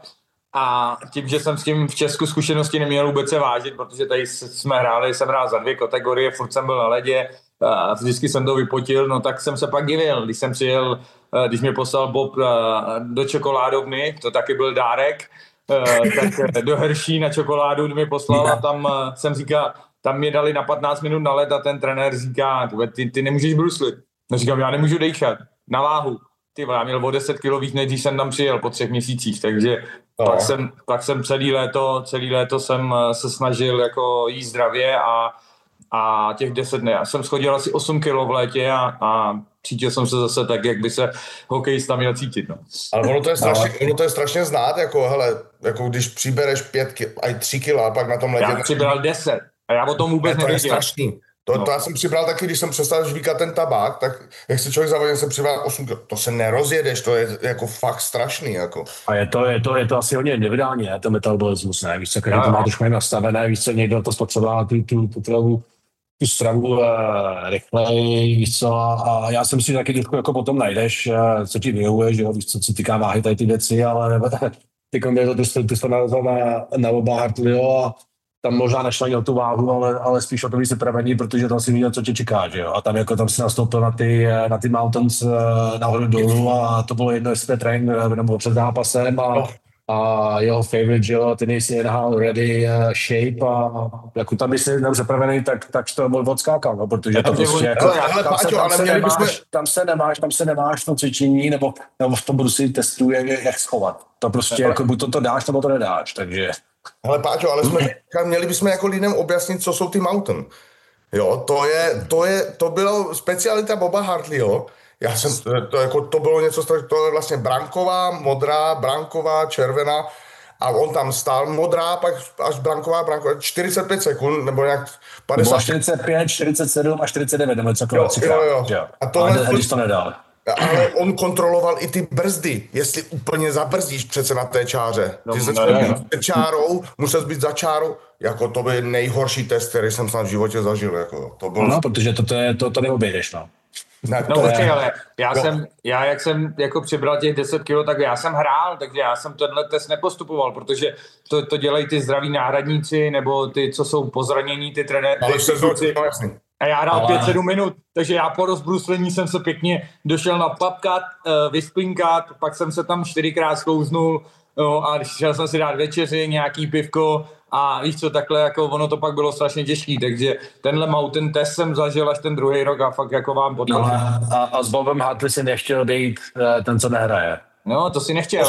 a tím, že jsem s tím v Česku zkušenosti neměl vůbec se vážit, protože tady jsem hrál za 2 kategorie, furt jsem byl na ledě, a vždycky jsem to vypotil, no tak jsem se pak divil, když mě poslal Bob do čokoládovny, to taky byl dárek, tak do Hershey na čokoládu mě poslal a tam jsem říkal, tam mě dali na 15 minut na led a ten trenér říká, ty nemůžeš bruslit. No říkám, já nemůžu dejchat na váhu. Já měl o 10 kilo víc, než když jsem tam přijel po 3 měsících, takže pak jsem celý léto jsem se snažil jako jíst zdravě a těch 10 dnů. Já jsem schodil asi 8 kilo v létě a cítil jsem se zase tak, jak by se hokejista měl cítit. No. Ale ono to je strašně znát, jako když přibereš 5 kilo, aj 3 kilo a pak na tom ledě... Já přibral 10 a já o tom vůbec nevěděl. To já jsem přibral taky, když jsem přestal žvíkat ten tabák, tak jak se člověk zavodil, jsem přibral 8 kg. To se nerozjedeš, to je jako fakt strašný. Jako. A je to asi hodně individuální, ne? Ten metabolismus, ne? Víš co, každý to má trošku nastavené, víš co, někdo to spotřebová tu potravu, tu stravu rychleji, víš co, a já jsem si taky trošku jako potom najdeš, co ti vyhovuje, že jo, víš co týká váhy, tady ty věci, ale ty jsi narazil na oba Hartleyho a tam možná nešlo ani o tu váhu, ale spíš o to víc připravený, protože tam si viděl, co tě čeká, že jo, a tam si nastoupil na ty mountains nahoru dolů a to bylo jedno, jestli trénink nebo před zápasem a jeho favorite, že jo, ten si nahál ready shape a jako tam, když jsi nepřipravený, tak to odskákal, no, protože to prostě jako, tam se nemáš v tom cvičení, nebo v tom Brusi testuje, jak schovat. To prostě jako buď to dáš, nebo to nedáš, takže... Hele Páťo, ale měli bychom jako lidem objasnit, co jsou ty mountain. Jo, to bylo specialita Boba Hartleyho. To bylo něco, to je vlastně branková, modrá, branková, červená a on tam stál modrá, pak až branková, 45 sekund, nebo nějak 50. Bylo 45, 47 a 49, nebo něco jo. A tohle, když to nedal. Ale on kontroloval i ty brzdy, jestli úplně zabrzdíš přece na té čáře. Ty se před čárou, musel být za čárou, jako to byl nejhorší test, který jsem snad v životě zažil. Jako, to bylo... No, protože to neobědeš, no. Ale jak jsem jako přibral těch 10 kg, tak já jsem hrál, takže já jsem tenhle test nepostupoval, protože to dělají ty zdraví náhradníci, nebo ty, co jsou po zranění, ty trenéři. A já hrál 5-7 minut, takže já po rozbruslení jsem se pěkně došel na pubcut, vyspinkat, pak jsem se tam 4krát sklouznul, a šel jsem si dát večeři, nějaký pivko a víš co, takhle jako ono to pak bylo strašně těžký, takže tenhle mountain test jsem zažil až ten druhý rok a fakt jako vám potom. A s Bobem Hartley si nechtěl být ten, co nehraje. No, to si nechtěl.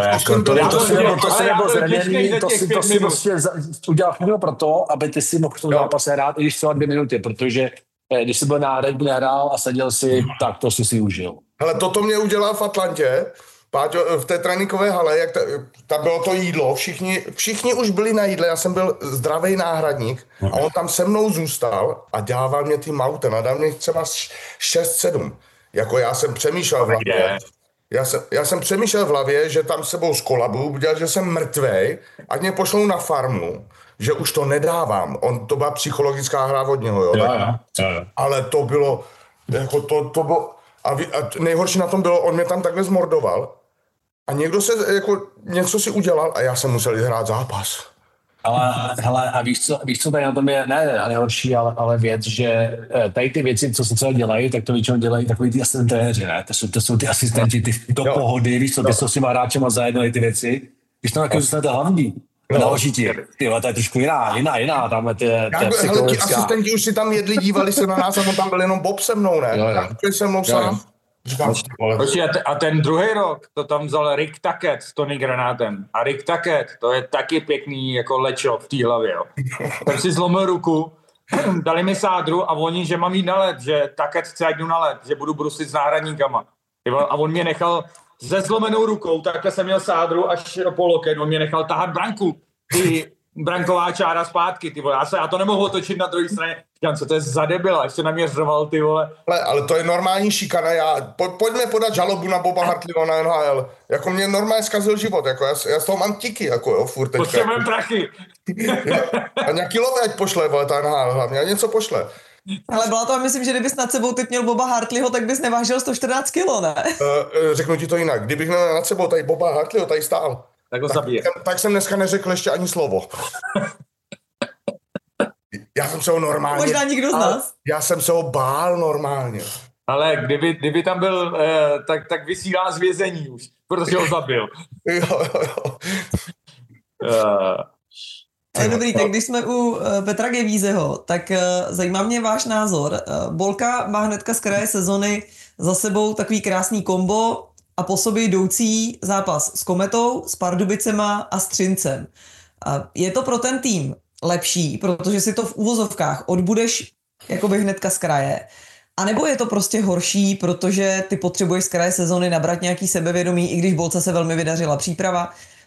To si prostě udělal proto, aby ty si mohl v tom zápase hrát, i když třeba 2 minuty, protože když jsi byl náhradník, nehrál a seděl si, tak to si užil. Hele, toto mě udělal v Atlantě, Páťo, v té tréninkové hale, jak tam bylo to jídlo, všichni už byli na jídle, já jsem byl zdravý náhradník a on tam se mnou zůstal a dával mě ty mountain a dal mě třeba 6-7. Jako já jsem přemýšlel v hlavě. Já jsem přemýšlel v hlavě, že tam sebou skolabuju, udělal, že jsem mrtvej, ať mě pošlou na farmu, že už to nedávám. To byla psychologická hra od něho, jo. Ale to bylo, jako to bylo, a nejhorší na tom bylo, on mě tam takhle zmordoval a někdo se, jako něco si udělal a já jsem musel jít hrát zápas. Ale hele, a víš co tady na tom je, ne nejhorší, ale věc, že tady ty věci, co se celé dělají, tak to většinou dělají takový ty asistentéři, ne? To jsou ty asistenti, ty do pohody, víš co, ty jsou s těma hráčema zajednají ty věci. Když to taky zůstanete hlavní, naloží ti, to je trošku jiná, tam je hele, ti asistenti už si tam jedli, dívali se na nás a tam byl jenom Bob se mnou, ne? Jo. Se mnou sám. A ten druhý rok to tam vzal Rick Tackett s Tony Granátem. A Rick Tackett, to je taky pěkný jako lečo v té hlavě. Jo. Tam si zlomil ruku, dali mi sádru a oni, že mám jít na led, že Tackett chce jít na led, že budu brusit s náhradníkama. A on mě nechal se zlomenou rukou, takhle jsem měl sádru až po loket, on mě nechal tahat branku. Branková čára zpátky, ty vole. Já to nemohu otočit na druhé straně. Říkám, co to je za debila, ještě na mě řval, ty vole. Ale to je normální šikana, pojďme podat žalobu na Boba Hartleyho na NHL. Jako mě normálně zkazil život, jako já z toho mám tiky, jako jo, furt teďka. Potřebujeme prachy. A nějaký love ať pošle, vole, ta NHL hlavně, a něco pošle. Ale byla to, myslím, že kdybys nad sebou typ měl Boba Hartleyho, tak bys nevážil 114 kilo, ne? Řeknu ti to jinak, kdybych měl nad sebou tady Boba Hartleyho, tady stál. Tak jsem dneska neřekl ještě ani slovo. Já jsem se ho normálně... Možná nikdo z nás. Já jsem se ho bál normálně. Ale kdyby tam byl, tak vysílá z vězení už, protože ho zabil. Jo. Dobrý, tak když jsme u Petra Gevízeho, tak zajímá mě váš názor. Bolka má hnedka z kraje sezony za sebou takový krásný kombo a po sobě jdoucí zápas s Kometou, s Pardubicema a s Třincem. Je to pro ten tým lepší, protože si to v uvozovkách odbudeš jakoby hnedka z kraje, a nebo je to prostě horší, protože ty potřebuješ z kraje sezony nabrat nějaký sebevědomí, i když Bolce se velmi vydařila příprava,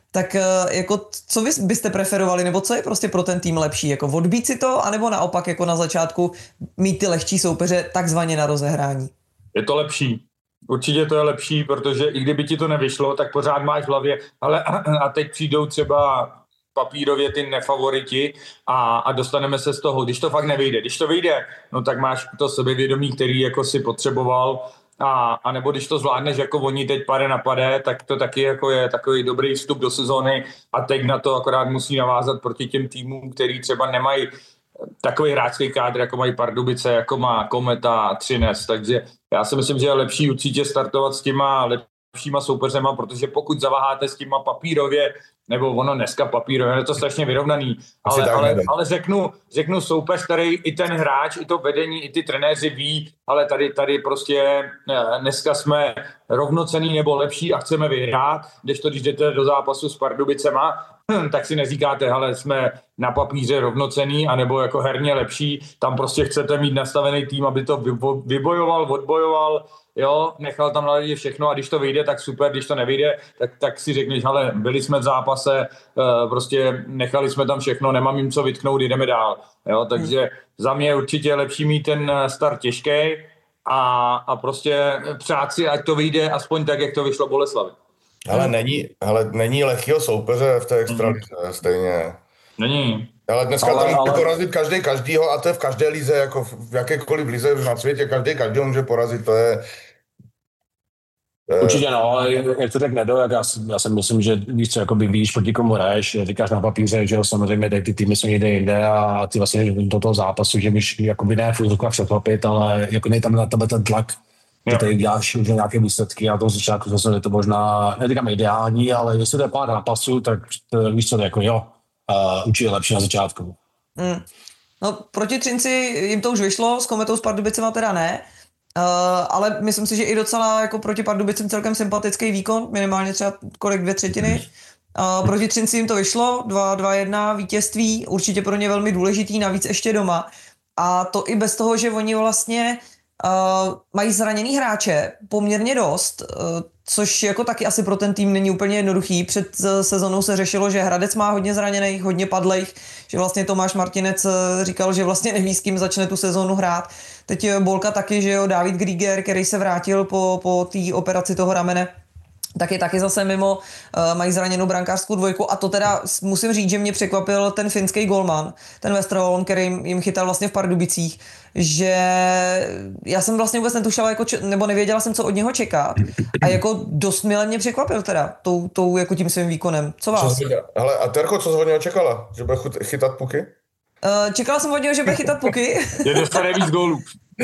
tak jako co vy byste preferovali, nebo co je prostě pro ten tým lepší, jako odbít si to, anebo naopak jako na začátku mít ty lehčí soupeře takzvaně na rozehrání? Je to lepší. Určitě to je lepší, protože i kdyby ti to nevyšlo, tak pořád máš v hlavě, ale a teď přijdou třeba papírově ty nefavoriti a dostaneme se z toho, když to fakt nevyjde. Když to vyjde, no tak máš to sebevědomí, který jako si potřeboval, a nebo když to zvládneš jako oni teď pade na pade, tak to taky jako je takový dobrý vstup do sezóny a teď na to akorát musí navázat proti těm týmům, který třeba nemají takový hráčský kádr, jako mají Pardubice, jako má Kometa, Třinec, takže já si myslím, že je lepší určitě startovat s těma lepšíma soupeřema, protože pokud zaváháte s těma papírově, nebo ono dneska papírově, je to strašně vyrovnaný, ale řeknu soupeř, který i ten hráč, i to vedení, i ty trenéři ví, ale tady prostě dneska jsme rovnocenný nebo lepší a chceme vyhrát, když jdete do zápasu s Pardubicema, tak si neříkáte, hele, jsme na papíře rovnocenný, anebo jako herně lepší, tam prostě chcete mít nastavený tým, aby to vybojoval, odbojoval, jo, nechal tam na lidi všechno a když to vyjde, tak super, když to nevyjde, tak si řekneš, hele, byli jsme v zápase, prostě nechali jsme tam všechno, nemám jim co vytknout, jdeme dál, jo, takže za mě je určitě lepší mít ten start těžký a prostě přát si, ať to vyjde aspoň tak, jak to vyšlo Boleslavi. Není lehkýho soupeře v té extralize, stejně. Není. Ale dneska tam může porazit každýho a to je v každé lize, jako v jakékoliv lize na světě, každého může porazit, to je... Určitě no, jak to tak nedou, jak já si myslím, že víš co, jakoby víš, proti komu hraješ, říkáš na papíře, že jo, samozřejmě ty týmy jsou někde jinde a ty vlastně do toho zápasu, že víš, jakoby ne furt překvapit, ale jako nej tam na tebe ten tlak, že tady děláš nějaké výsledky a na tom začátku zase je to možná, neříkám ideální, ale jestli to je pár zápasů, tak víš co, to jako jo, určitě lepší na začátku. No proti Třinci jim to už vyšlo, s Kometou s Pardubicema teda ne, ale myslím si, že i docela jako proti Pardubicem celkem sympatický výkon, minimálně třeba kolik 2/3. Proti Třinci jim to vyšlo, 2-1 vítězství, určitě pro ně velmi důležitý, navíc ještě doma. A to i bez toho, že oni vlastně mají zraněný hráče poměrně dost, což jako taky asi pro ten tým není úplně jednoduchý. Před sezónou se řešilo, že Hradec má hodně zraněných, hodně padlejch, že vlastně Tomáš Martinec říkal, že vlastně neví, s kým začne tu sezónu hrát. Teď Bolka taky, že jo, David Grieger, který se vrátil po té operaci toho ramene, tak je taky zase mimo, mají zraněnou brankářskou dvojku a to teda musím říct, že mě překvapil ten finský golman, ten Westerholm, který jim chytal vlastně v Pardubicích, že já jsem vlastně vůbec netušila, nebo nevěděla jsem, co od něho čekat a jako dost mile mě překvapil teda tou jako tím svým výkonem. Co vás? Hele, a Terko, co jsi od něho čekala? Že bude chytat puky? Čekala jsem od něho, že bude chytat puky. Že dostane víc gólů.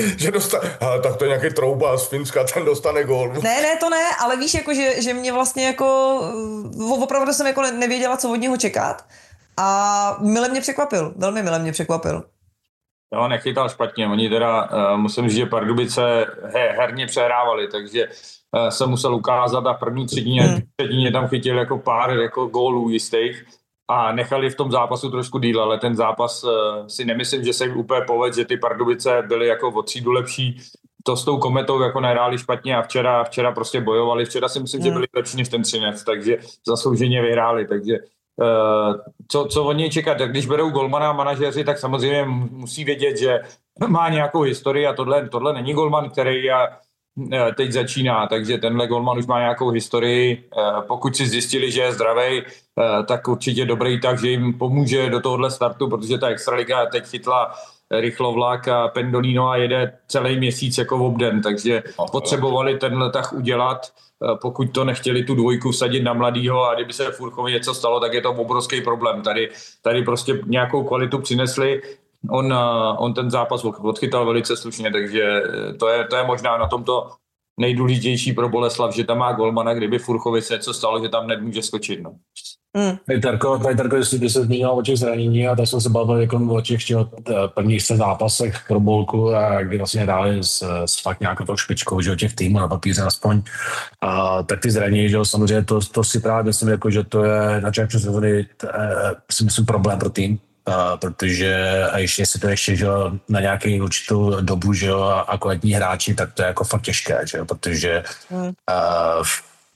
Tak to je nějaký trouba z Finska, ten dostane gól. Ne, to ne, ale víš, jako, že mě vlastně jako, opravdu jsem jako nevěděla, co od něho čekat a mile mě překvapil, velmi mile mě překvapil. Jo, nechytal špatně, oni teda, musím říct, že Pardubice herně přehrávali, takže se musel ukázat a v první třetině tam chytil jako pár jako gólů jistých a nechali v tom zápasu trošku díl, ale ten zápas si nemyslím, že se jim úplně povedl, že ty Pardubice byly jako o třídu lepší. To s tou Kometou jako nehráli špatně a včera prostě bojovali. Včera si myslím, že byli lepší než ten Třinec, takže zaslouženě vyhráli. Takže co od něj čekat? Když berou golmana a manažeři, tak samozřejmě musí vědět, že má nějakou historii a tohle není golman, který teď začíná, takže tenhle golman už má nějakou historii. Pokud si zjistili, že je zdravý, tak určitě dobrý tak, že jim pomůže do tohohle startu, protože ta extraliga teď chytla rychlovlak a Pendolino a jede celý měsíc jako v obden, takže potřebovali tenhle tah udělat, pokud to nechtěli tu dvojku vsadit na mladýho a kdyby se Furchovi něco stalo, tak je to obrovský problém. Tady prostě nějakou kvalitu přinesli, on ten zápas odchytal velice slušně, takže to je možná na tomto nejdůležitější pro Boleslav, že tam má golmana, kdyby Furchovi se něco stalo, že tam nemůže skočit. No. Tarko, jestli se zmínil o těch zranění a tak jsme se bavili jako o těch prvních zápasech pro Bolku, a kdy vlastně hráli s fakt nějakou tou špičkou, že o těch týmů na papíře aspoň, tak ty zranění, že samozřejmě to si právě myslím, jako, že to je na čem sezóny si myslím problém pro tým, protože a ještě si to ještě, že na nějaký určitou dobu, že a kvalitní hráči, tak to je jako fakt těžké, že protože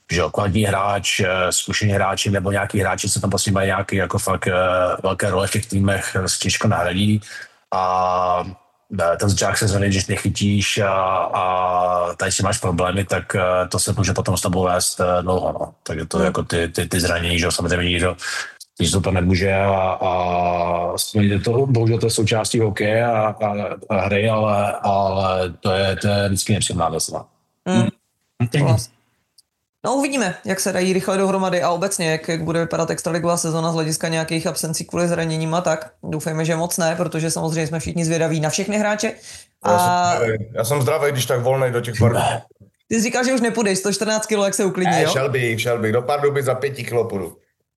že jo, kvalitní hráč, zkušený hráči nebo nějaký hráči, co tam prostě mají nějaké jako fakt velké role v těch týmech, se těžko nahradí a ten zďák se zraní, když nechytíš a tady si máš problémy, tak to se může potom s tebou vést dlouho, no. Takže to jako ty zranění, že jo, samozřejmě nikdo když to nemůže a bohužel to je součástí hokeje a hry, ale to je vždycky nepříjemná věc. No uvidíme, jak se dají rychle dohromady a obecně, jak bude vypadat extraligová sezona z hlediska nějakých absencí kvůli zraněním a tak. Doufejme, že moc ne, protože samozřejmě jsme všichni zvědaví na všechny hráče. Já jsem zdravý, když tak volnej do těch Pardubí. Ty jsi říkal, že už nepůjdeš, 114 kg, jak se uklidní, jo? Šel bych, do Pardubic za 5 kg půjdu.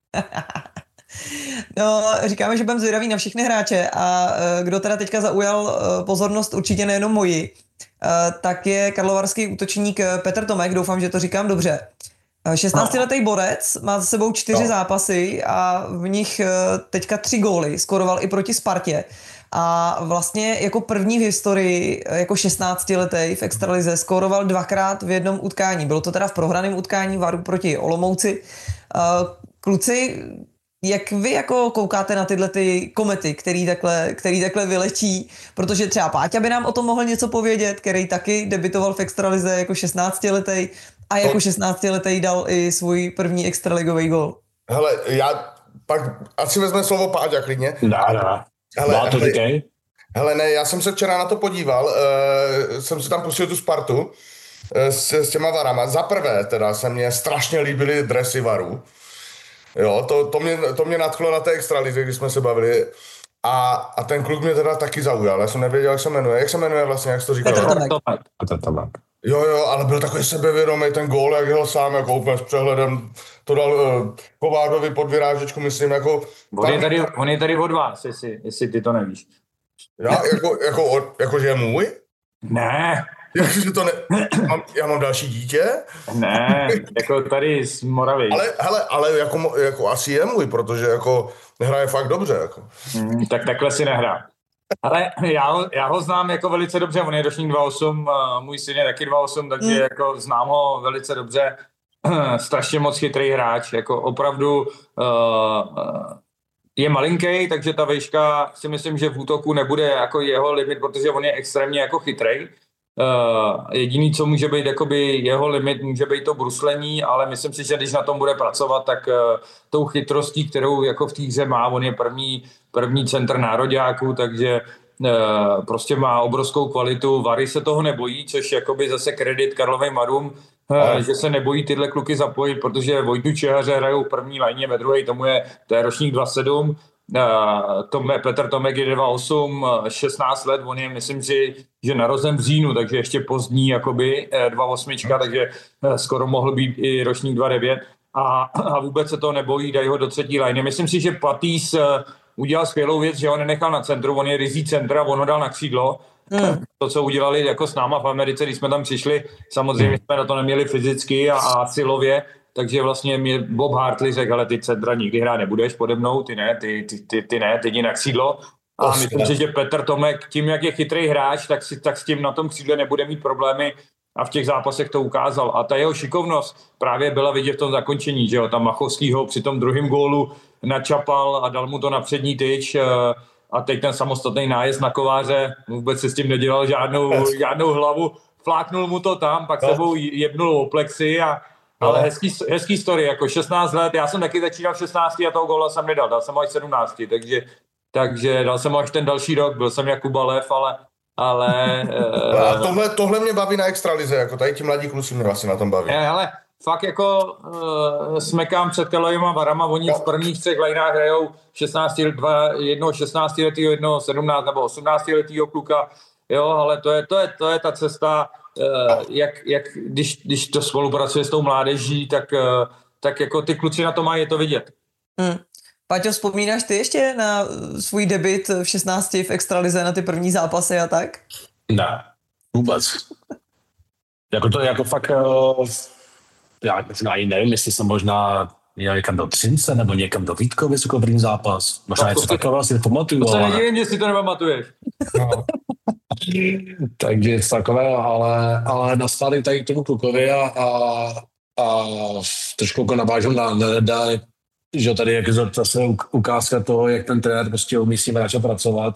No, říkáme, že budeme zvědaví na všechny hráče a kdo teda teďka zaujal pozornost, určitě nejenom moji, tak je karlovarský útočník Petr Tomek, doufám, že to říkám dobře. 16letý borec, má za sebou 4 zápasy a v nich teďka 3 góly, skoroval i proti Spartě. A vlastně jako první v historii, jako 16letý v extralize, skoroval 2krát v jednom utkání. Bylo to teda v prohraném utkání Varu proti Olomouci. Kluci, jak vy jako koukáte na tyhle ty komety, který takhle vylečí, protože třeba Páťa by nám o tom mohl něco povědět, který taky debitoval v extralize jako 16letý a jako 16letý dal i svůj první extraligový gól. Hele, já pak asi vezme slovo Páťa klidně. Hele, ne, já jsem se včera na to podíval, jsem si tam pustil tu Spartu s těma Varama. Za prvé teda se mně strašně líbily dresy Varu. Jo, to mě nadchlo na té extralize, když jsme se bavili. A ten kluk mě teda taky zaujal. Já jsem nevěděl, jak se jmenuje. Jak se jmenuje vlastně, jak jsi to říkal? Petr Tomek. Jo, ale byl takový sebevědomý ten gól, jak jel sám, jako úplně s přehledem. To dal Kovádovi pod vyrážečku, myslím, jako... On je tady od vás, jestli ty to nevíš. Jako že je můj? Ne. Jakože to ne... Já mám další dítě? Ne, jako tady z Moravy. Ale jako asi je můj, protože jako hraje fakt dobře. Jako. Tak takhle si nehrá. Ale já ho znám jako velice dobře, on je ročník 2.8, můj syn je taky 2.8, takže jako znám ho velice dobře. Strašně moc chytrý hráč, jako opravdu je malinký, takže ta vejška si myslím, že v útoku nebude jako jeho limit, protože on je extrémně jako chytrý. Jediný, co může být jakoby jeho limit, může být to bruslení, ale myslím si, že když na tom bude pracovat, tak tou chytrostí, kterou jako v té hře má, on je první centr nároďáků, takže prostě má obrovskou kvalitu. Vary se toho nebojí, což jakoby zase kredit Karlovým Varům, že se nebojí tyhle kluky zapojit, protože Vojtu Čehaře hrajou v první lajně, ve druhé to je ročník 2.7, Petr Tomek je 2.8, 16 let, on je, myslím si, že narozen v říjnu, takže ještě pozdní, jakoby 2.8, takže skoro mohl být i ročník 2.9 a vůbec se toho nebojí, dají ho do třetí lajny. Myslím si, že Patýs udělal skvělou věc, že ho nenechal na centru, on je rizí centra a on ho dal na křídlo. To, co udělali jako s náma v Americe, když jsme tam přišli, samozřejmě jsme na to neměli fyzicky a silově, takže vlastně mě Bob Hartley řekl, ale ty centra nikdy hrát nebudeš pode mnou, ty ne, ty ne, ty jdi na křídlo. A myslím si, že Petr Tomek, tím, jak je chytrý hráč, tak s tím na tom křídle nebude mít problémy a v těch zápasech to ukázal. A ta jeho šikovnost právě byla vidět v tom zakončení, že jo, tam Machovský ho při tom druhém gólu načapal a dal mu to na přední tyč a teď ten samostatný nájezd na Kováře, vůbec se s tím nedělal žádnou hlavu, fláknul mu to tam, pak sebou jebnul o plexi ale hezký story, jako 16 let, já jsem taky začínal v 16 a toho góla jsem nedal, dal jsem ho až 17, takže dal jsem ho až ten další rok, byl jsem jak Kuba Lev, ale tohle mě baví na extralize, jako tady ti mladí kluci mě vlastně na tom baví. Ale fakt jako smekám před Karlovýma Varama, oni v prvních 3 lajnách hrajou 16letýho, jednoho 17 nebo 18letýho kluka, jo, ale to je ta cesta, jak když to spolupracuje s tou mládeží, tak jako ty kluci na to mají, je to vidět. Paťo, vzpomínáš ty ještě na svůj debut v 16 v extralize, na ty první zápasy a tak? Ne, vůbec. jako fakt, já ani nevím, jestli jsem možná jel někam do Třince nebo někam do Vítkovic jako první zápas. Možná něco takového si nepamatuju. To se nedivím, že si to nepamatuješ. No. Takže takové, ale naspáli tady k tomu klukovi a A trošku jako navážu na Neda, že tady je zase ukázka toho, jak ten trenér prostě umí s tím hráčem pracovat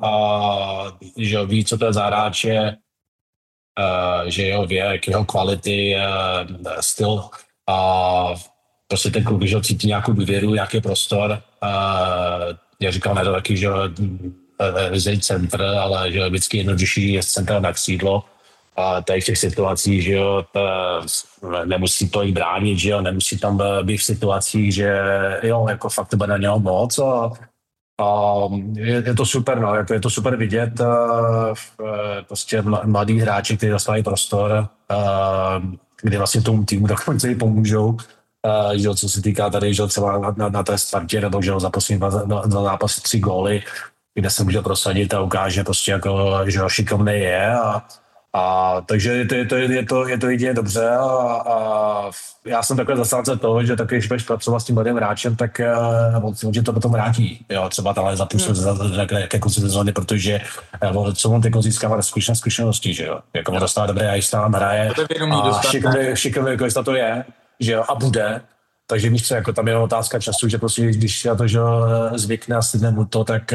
a že ví, co to je za hráče, že jo, ví, jak jeho kvality, styl a prostě ten kluk, že cítí nějakou důvěru, nějaký prostor. Já říkal Nedo taky, že zejít centr, ale že vždycky jednodušší je z centra na křídlo. A tady v těch situacích, že jo, nemusí to i bránit, že jo, nemusí tam být v situacích, že jo, jako fakt to bude na něho moc a je to super, no, jako je to super vidět, prostě mladí hráči, kteří dostávají prostor, kdy vlastně tomu týmu dokonce i pomůžou, že jo, co se týká tady, že jo, třeba na té Spartě, nebo že jo, za poslední dva zápasy 3 góly, kde se může prosadit a ukáže prostě jako, že jo, šikovný je a takže je to jedině dobře a já jsem takhle zastánce toho, že taky, když budeš pracovat s tím mladým hráčem, tak on že to potom vrátí. Jo, třeba tam zapůsob ke konci sezóny, protože co on teď získává zkušenosti, že jo. Jako on dostává dobré a jistá hraje a šikovný jako to je, že jo, a bude. Takže víš co, jako tam je otázka času, že prostě když na to, že zvykne a stydne mu to, tak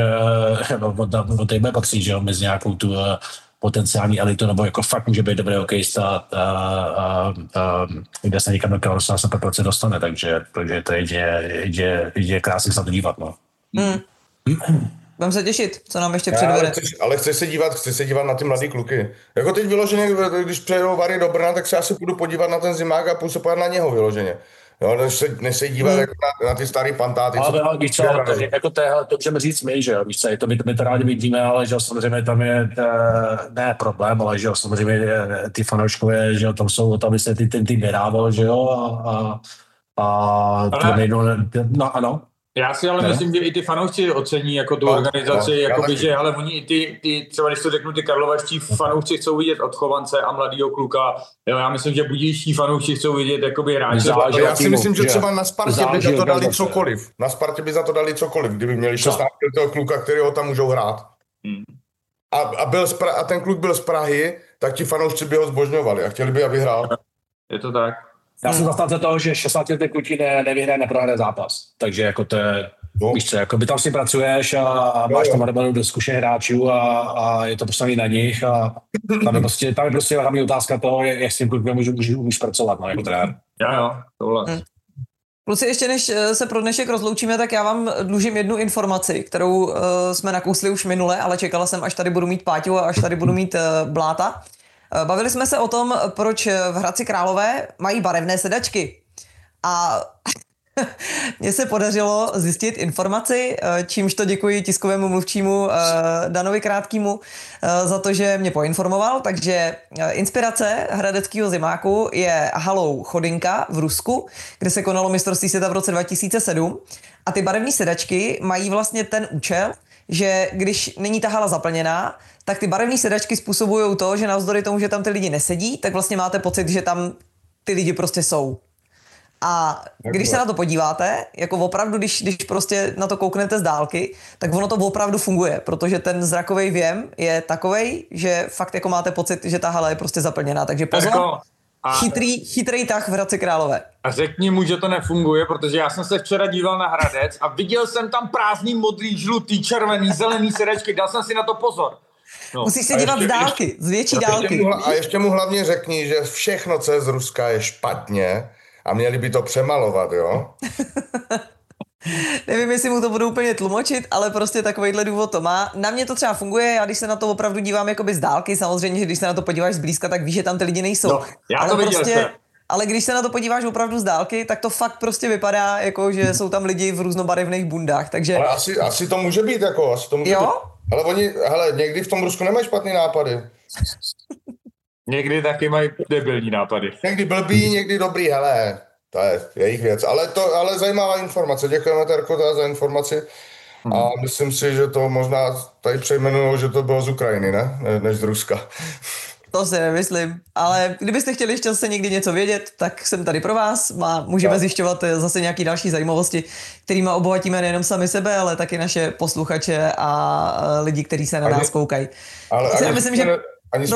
on tady bude patří, že jo, mezi nějakou tu potenciální elitu, nebo jako fakt může být dobrý hokejista kde se někam do Kalorusu na 100% dostane, takže to je krásně se na to dívat, no. Budeme se těšit, co nám ještě předvede. Ale chci se dívat na ty mladý kluky. Jako teď vyloženě, když přejdou Vary do Brna, tak se asi půjdu podívat na ten zimák a půjdu se podívat na něho vyloženě. Jo, než se dívat jako na ty starý pantáty. Ale víš co, jako to můžeme říct my, že jo, víš co, my to rádi vidíme, ale že jo, samozřejmě tam je ne problém, ale že jo, samozřejmě ty fanouškové, že jo, tam by se ty tým vyrával, že jo, no ano. Já si ale myslím, že i ty fanoušci ocení jako tu organizaci, jakoby, že ale oni i ty, třeba když to řeknu, ty karlovarští fanoušci chcou vidět odchovance a mladýho kluka. Jo, já myslím, že budíští fanoušci chcou vidět jakoby hráče. Já si myslím, že třeba na Spartě by za to dali cokoliv. Na Spartě by za to dali cokoliv, kdyby měli 16 toho kluka, kterého tam můžou hrát. A ten kluk byl z Prahy, tak ti fanoušci by ho zbožňovali a chtěli by, aby hrál. Je to tak. Já jsem zastánce toho, že 16letý kluky nevyhraje, neprohraje zápas. Takže jako to je, víš co, jako by tam si pracuješ a máš tam do zkušených hráčů a je to postavený na nich a tam je prostě hlavní otázka toho, jak s tím klukem můžeš pracovat, no, jako trenér. Jo, tohle. Kluci, ještě než se pro dnešek rozloučíme, tak já vám dlužím jednu informaci, kterou jsme nakousli už minule, ale čekala jsem, až tady budu mít Páťu a až tady budu mít Bláta. Bavili jsme se o tom, proč v Hradci Králové mají barevné sedačky. A mně se podařilo zjistit informaci, čímž to děkuji tiskovému mluvčímu Danovi Krátkýmu za to, že mě poinformoval. Takže inspirace hradeckého zimáku je halou Chodinka v Rusku, kde se konalo mistrovství světa v roce 2007. A ty barevné sedačky mají vlastně ten účel, že když není ta hala zaplněná, tak ty barevné sedačky způsobují to, že navzdory tomu, že tam ty lidi nesedí, tak vlastně máte pocit, že tam ty lidi prostě jsou. A když se na to podíváte, jako opravdu, když prostě na to kouknete z dálky, tak ono to opravdu funguje, protože ten zrakový věm je takovej, že fakt jako máte pocit, že ta hala je prostě zaplněná. Takže pozor, chytrý tah v Hradci Králové. A řekni mu, že to nefunguje, protože já jsem se včera díval na Hradec a viděl jsem tam prázdný, modrý, žlutý, červený, zelený sedačky, dal jsem si na to pozor. No. Musíš se dívat z dálky, z větší dálky. A ještě mu hlavně řekni, že všechno, co je z Ruska, je špatně a měli by to přemalovat, jo? Nevím, jestli mu to budu úplně tlumočit, ale prostě takovejhle důvod to má. Na mě to třeba funguje, já když se na to opravdu dívám jakoby z dálky, samozřejmě, že když se na to podíváš zblízka, tak víš, že tam ty lidi nejsou. No, já to prostě, ale když se na to podíváš opravdu z dálky, tak to fakt prostě vypadá, jako že jsou tam lidi v různobarevných bundách, takže... Ale asi to může být, jako, asi to může být. Ale někdy v tom Rusku nemají špatný nápady. Někdy taky mají debilní nápady. Někdy blbý, někdy dobrý, hele, to je jejich věc. Ale zajímavá informace, děkujeme Terko za informaci. A myslím si, že to možná tady přejmenujou, že to bylo z Ukrajiny, ne? Než z Ruska. To si nemyslím, ale kdybyste chtěli ještě zase někdy něco vědět, tak jsem tady pro vás. Můžeme zjišťovat zase nějaké další zajímavosti, kterými obohatíme nejenom sami sebe, ale taky naše posluchače a lidi, kteří se na nás koukají. Ale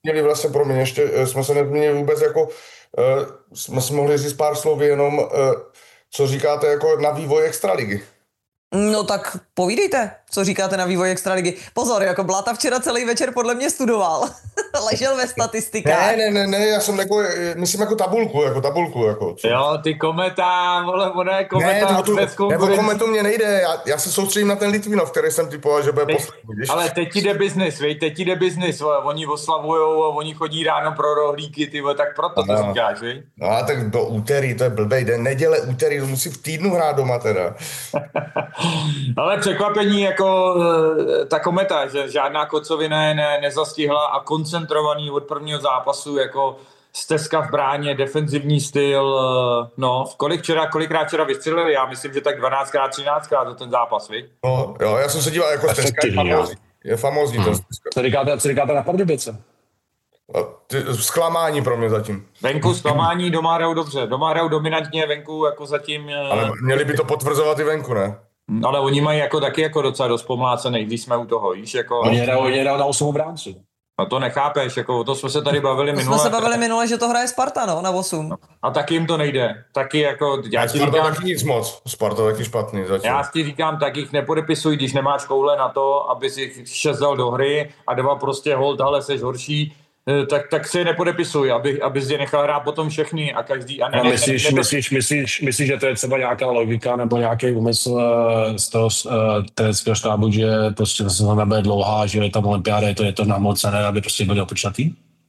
Měli vlastně, pro mě ještě jsme se nezmínili vůbec jako, jsme si mohli říct pár slov jenom, co říkáte jako na vývoj extraligy. No tak povídejte, co říkáte na vývoj extraligy. Pozor, jako Bláta včera celý večer podle mě studoval. Ležel ve statistikách. Ne, já jsem jako, myslím jako tabulku. Jako, co? Jo, ty kometa, vole, ono kometa. Nebo kometu mě nejde, já se soustředím na ten Litvinov, který jsem typoval, že bude poslední. Ale teď ti jde biznis, oni oslavujou a oni chodí ráno pro rohlíky, ty vole, tak proto to říkáš, viď? No a tak do úterý, to je blbej den, neděle, úterý, to musí v týdnu hrát doma teda. Ale překvapení jako ta kometa, že žádná kocovina nezastihla a koncentrovaný od prvního zápasu jako stezka v bráně, defenzivní styl, no, kolikrát včera vystřelili, já myslím, že tak 12krát, 13krát za ten zápas, viď? No, jo, já jsem se díval, jako stezka je famózní to stezka. Co říkáte na Pardubice? Zklamání pro mě zatím. Venku zklamání, doma hrajou dobře, doma hrajou dominantně, venku jako zatím... Ale měli by to potvrzovat i venku, ne? Ale oni mají jako taky jako docela dost pomlácený, když jsme u toho, víš, jako... Oni hrajou na 8 obránců. No to nechápeš, jako o to jsme se tady bavili minule. Jsme se bavili minule, že to hraje Sparta, no, na 8. No, a taky jim to nejde. Taky jako... Sparta taky nic moc. Sparta taky špatný zatím. Já ti říkám, tak jich nepodepisuj, když nemáš koule na to, aby si 6 dal do hry a 2 prostě hold, ale seš horší. Tak si je nepodepisuj, aby je nechal hrát potom všechny a každý... A myslíš, že to je třeba nějaká logika nebo nějaký úmysl z toho trenerského štábu, že prostě sezóna bude dlouhá, že je tam olympiáda, je to namocené, aby prostě byli opočatý?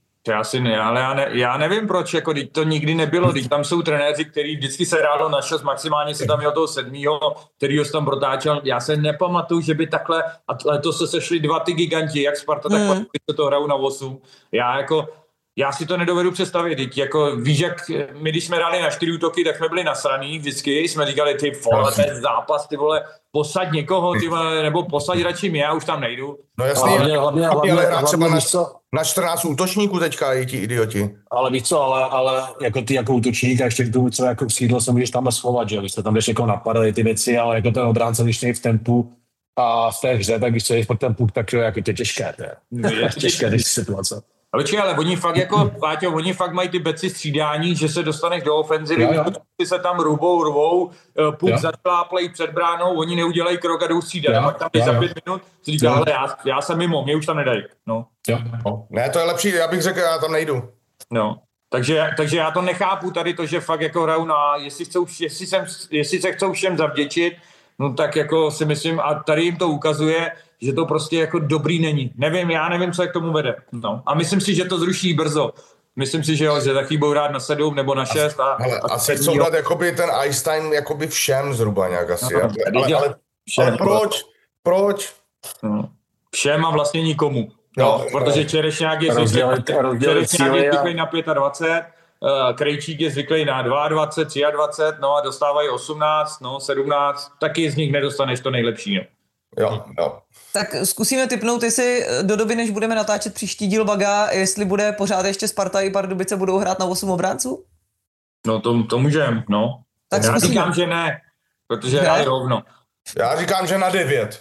Já nevím proč, jako to nikdy nebylo, když tam jsou trenéři, který vždycky se hrálo na 6, maximálně se tam měl toho 7, kterýho se tam protáčel. Já se nepamatuju, že by takhle, a letos se sešli 2 ty giganti, jak Sparta, tak se to hrajou na 8. Já si to nedovedu představit, jako víš, jak my, když jsme hráli na 4 útoky, tak jsme byli nasraný vždycky, jsme říkali, ty vole, ten zápas, ty vole, posaď někoho, ty vole, nebo posaď radši mě, já už tam nejdu. No jasně, hlavně hrát třeba na 14 útočníků teďka i ti idioti. Ale víš co, ale jako ty jako útočník a ještě k tomu třeba jako křídlo se můžeš tam schovat, že vy jste tam ještě jako napadali ty věci, ale jako ten obránce, když nejde v tempu a v té hře, tak když se jdeš po tempu, tak jako to je těžké, těžké když situace. Ale oni fakt jako, Páťo, oni fakt mají ty beci střídání, že se dostaneš do ofenzivy, ty se tam rubou, puk zašláplej před bránou, oni neudělají krok a jdou střídat. Pak tam za 5 minut si říká, ale já jsem mimo, mě už tam nedají. No. Ne, to je lepší, já bych řekl, já tam nejdu. No. Takže já to nechápu tady to, že fakt jako hrajou na, jestli se chcou všem zavděčit, no tak jako si myslím, a tady jim to ukazuje, že to prostě jako dobrý není. Já nevím, co je k tomu vede. No. A myslím si, že to zruší brzo. Myslím si, že taky budou rád na 7 nebo na 6. Asi chcou dát jakoby ten ice time jakoby všem zhruba nějak asi. Ale proč? No. Všem a vlastně nikomu. No, protože Čerešňák je zvyklý na 25, Krejčík je zvyklý na 22, 23, no a dostávají 18, 17, taky z nich nedostaneš to nejlepší. Jo. Tak zkusíme tipnout, jestli do doby, než budeme natáčet příští díl Baga, jestli bude pořád ještě Sparta i Pardubice budou hrát na 8 obránců? No to můžeme, no. Tak já říkám, že ne, protože hrají rovno. Já říkám, že na 9.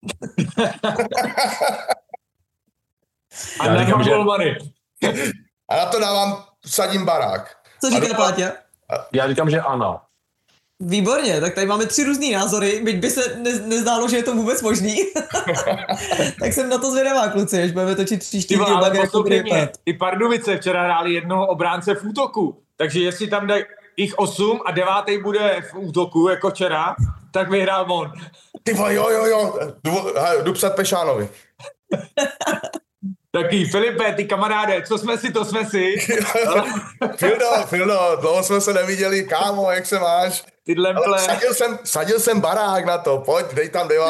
A nemám golmany. A na to sadím barák. Co říká Páťa? Já říkám, že ano. Výborně, tak tady máme 3 různý názory, byť by se nezdálo, že je to vůbec možný. Tak jsem na to zvědavá, kluci, až budeme točit příští díl. Ale ty Pardubice včera hráli jednoho obránce v útoku, takže jestli tam dají jich 8 a 9. bude v útoku, jako včera, tak vyhrál on. Ty vole, jo, jdu psat Pešánovi. Taky, Filipe, ty kamaráde, co jsme si, to jsme si. Fildo, dlouho jsme se neviděli, kámo, jak se máš? Ty lemple. Sadil jsem barák na to, pojď, dej tam 9.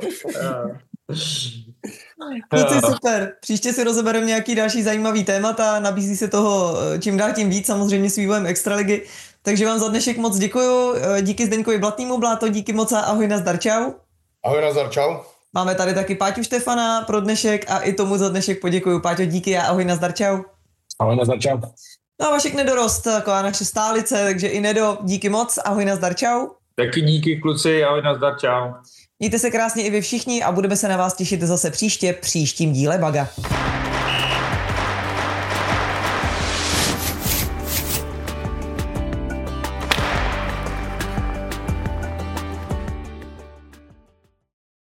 Kluci, super. Příště si rozebereme nějaký další zajímavý témata, nabízí se toho čím dál tím víc, samozřejmě s vývojem Extraligy. Takže vám za dnešek moc děkuju, díky Zdeňkovi Blatnýmu, Bláto, díky moc a ahoj, nazdar, čau. Ahoj, nazdar, čau. Máme tady taky Páťu Štefana pro dnešek a i tomu za dnešek poděkuju. Páťo, díky a ahoj, nazdar, čau. Ahoj, nazdar, čau. No a Vašek Nedorost, taková naše stálice, takže i Nedo, díky moc, ahoj, nazdar, čau. Taky díky, kluci, ahoj, nazdar, čau. Mějte se krásně i vy všichni a budeme se na vás těšit zase příštím díle Baga.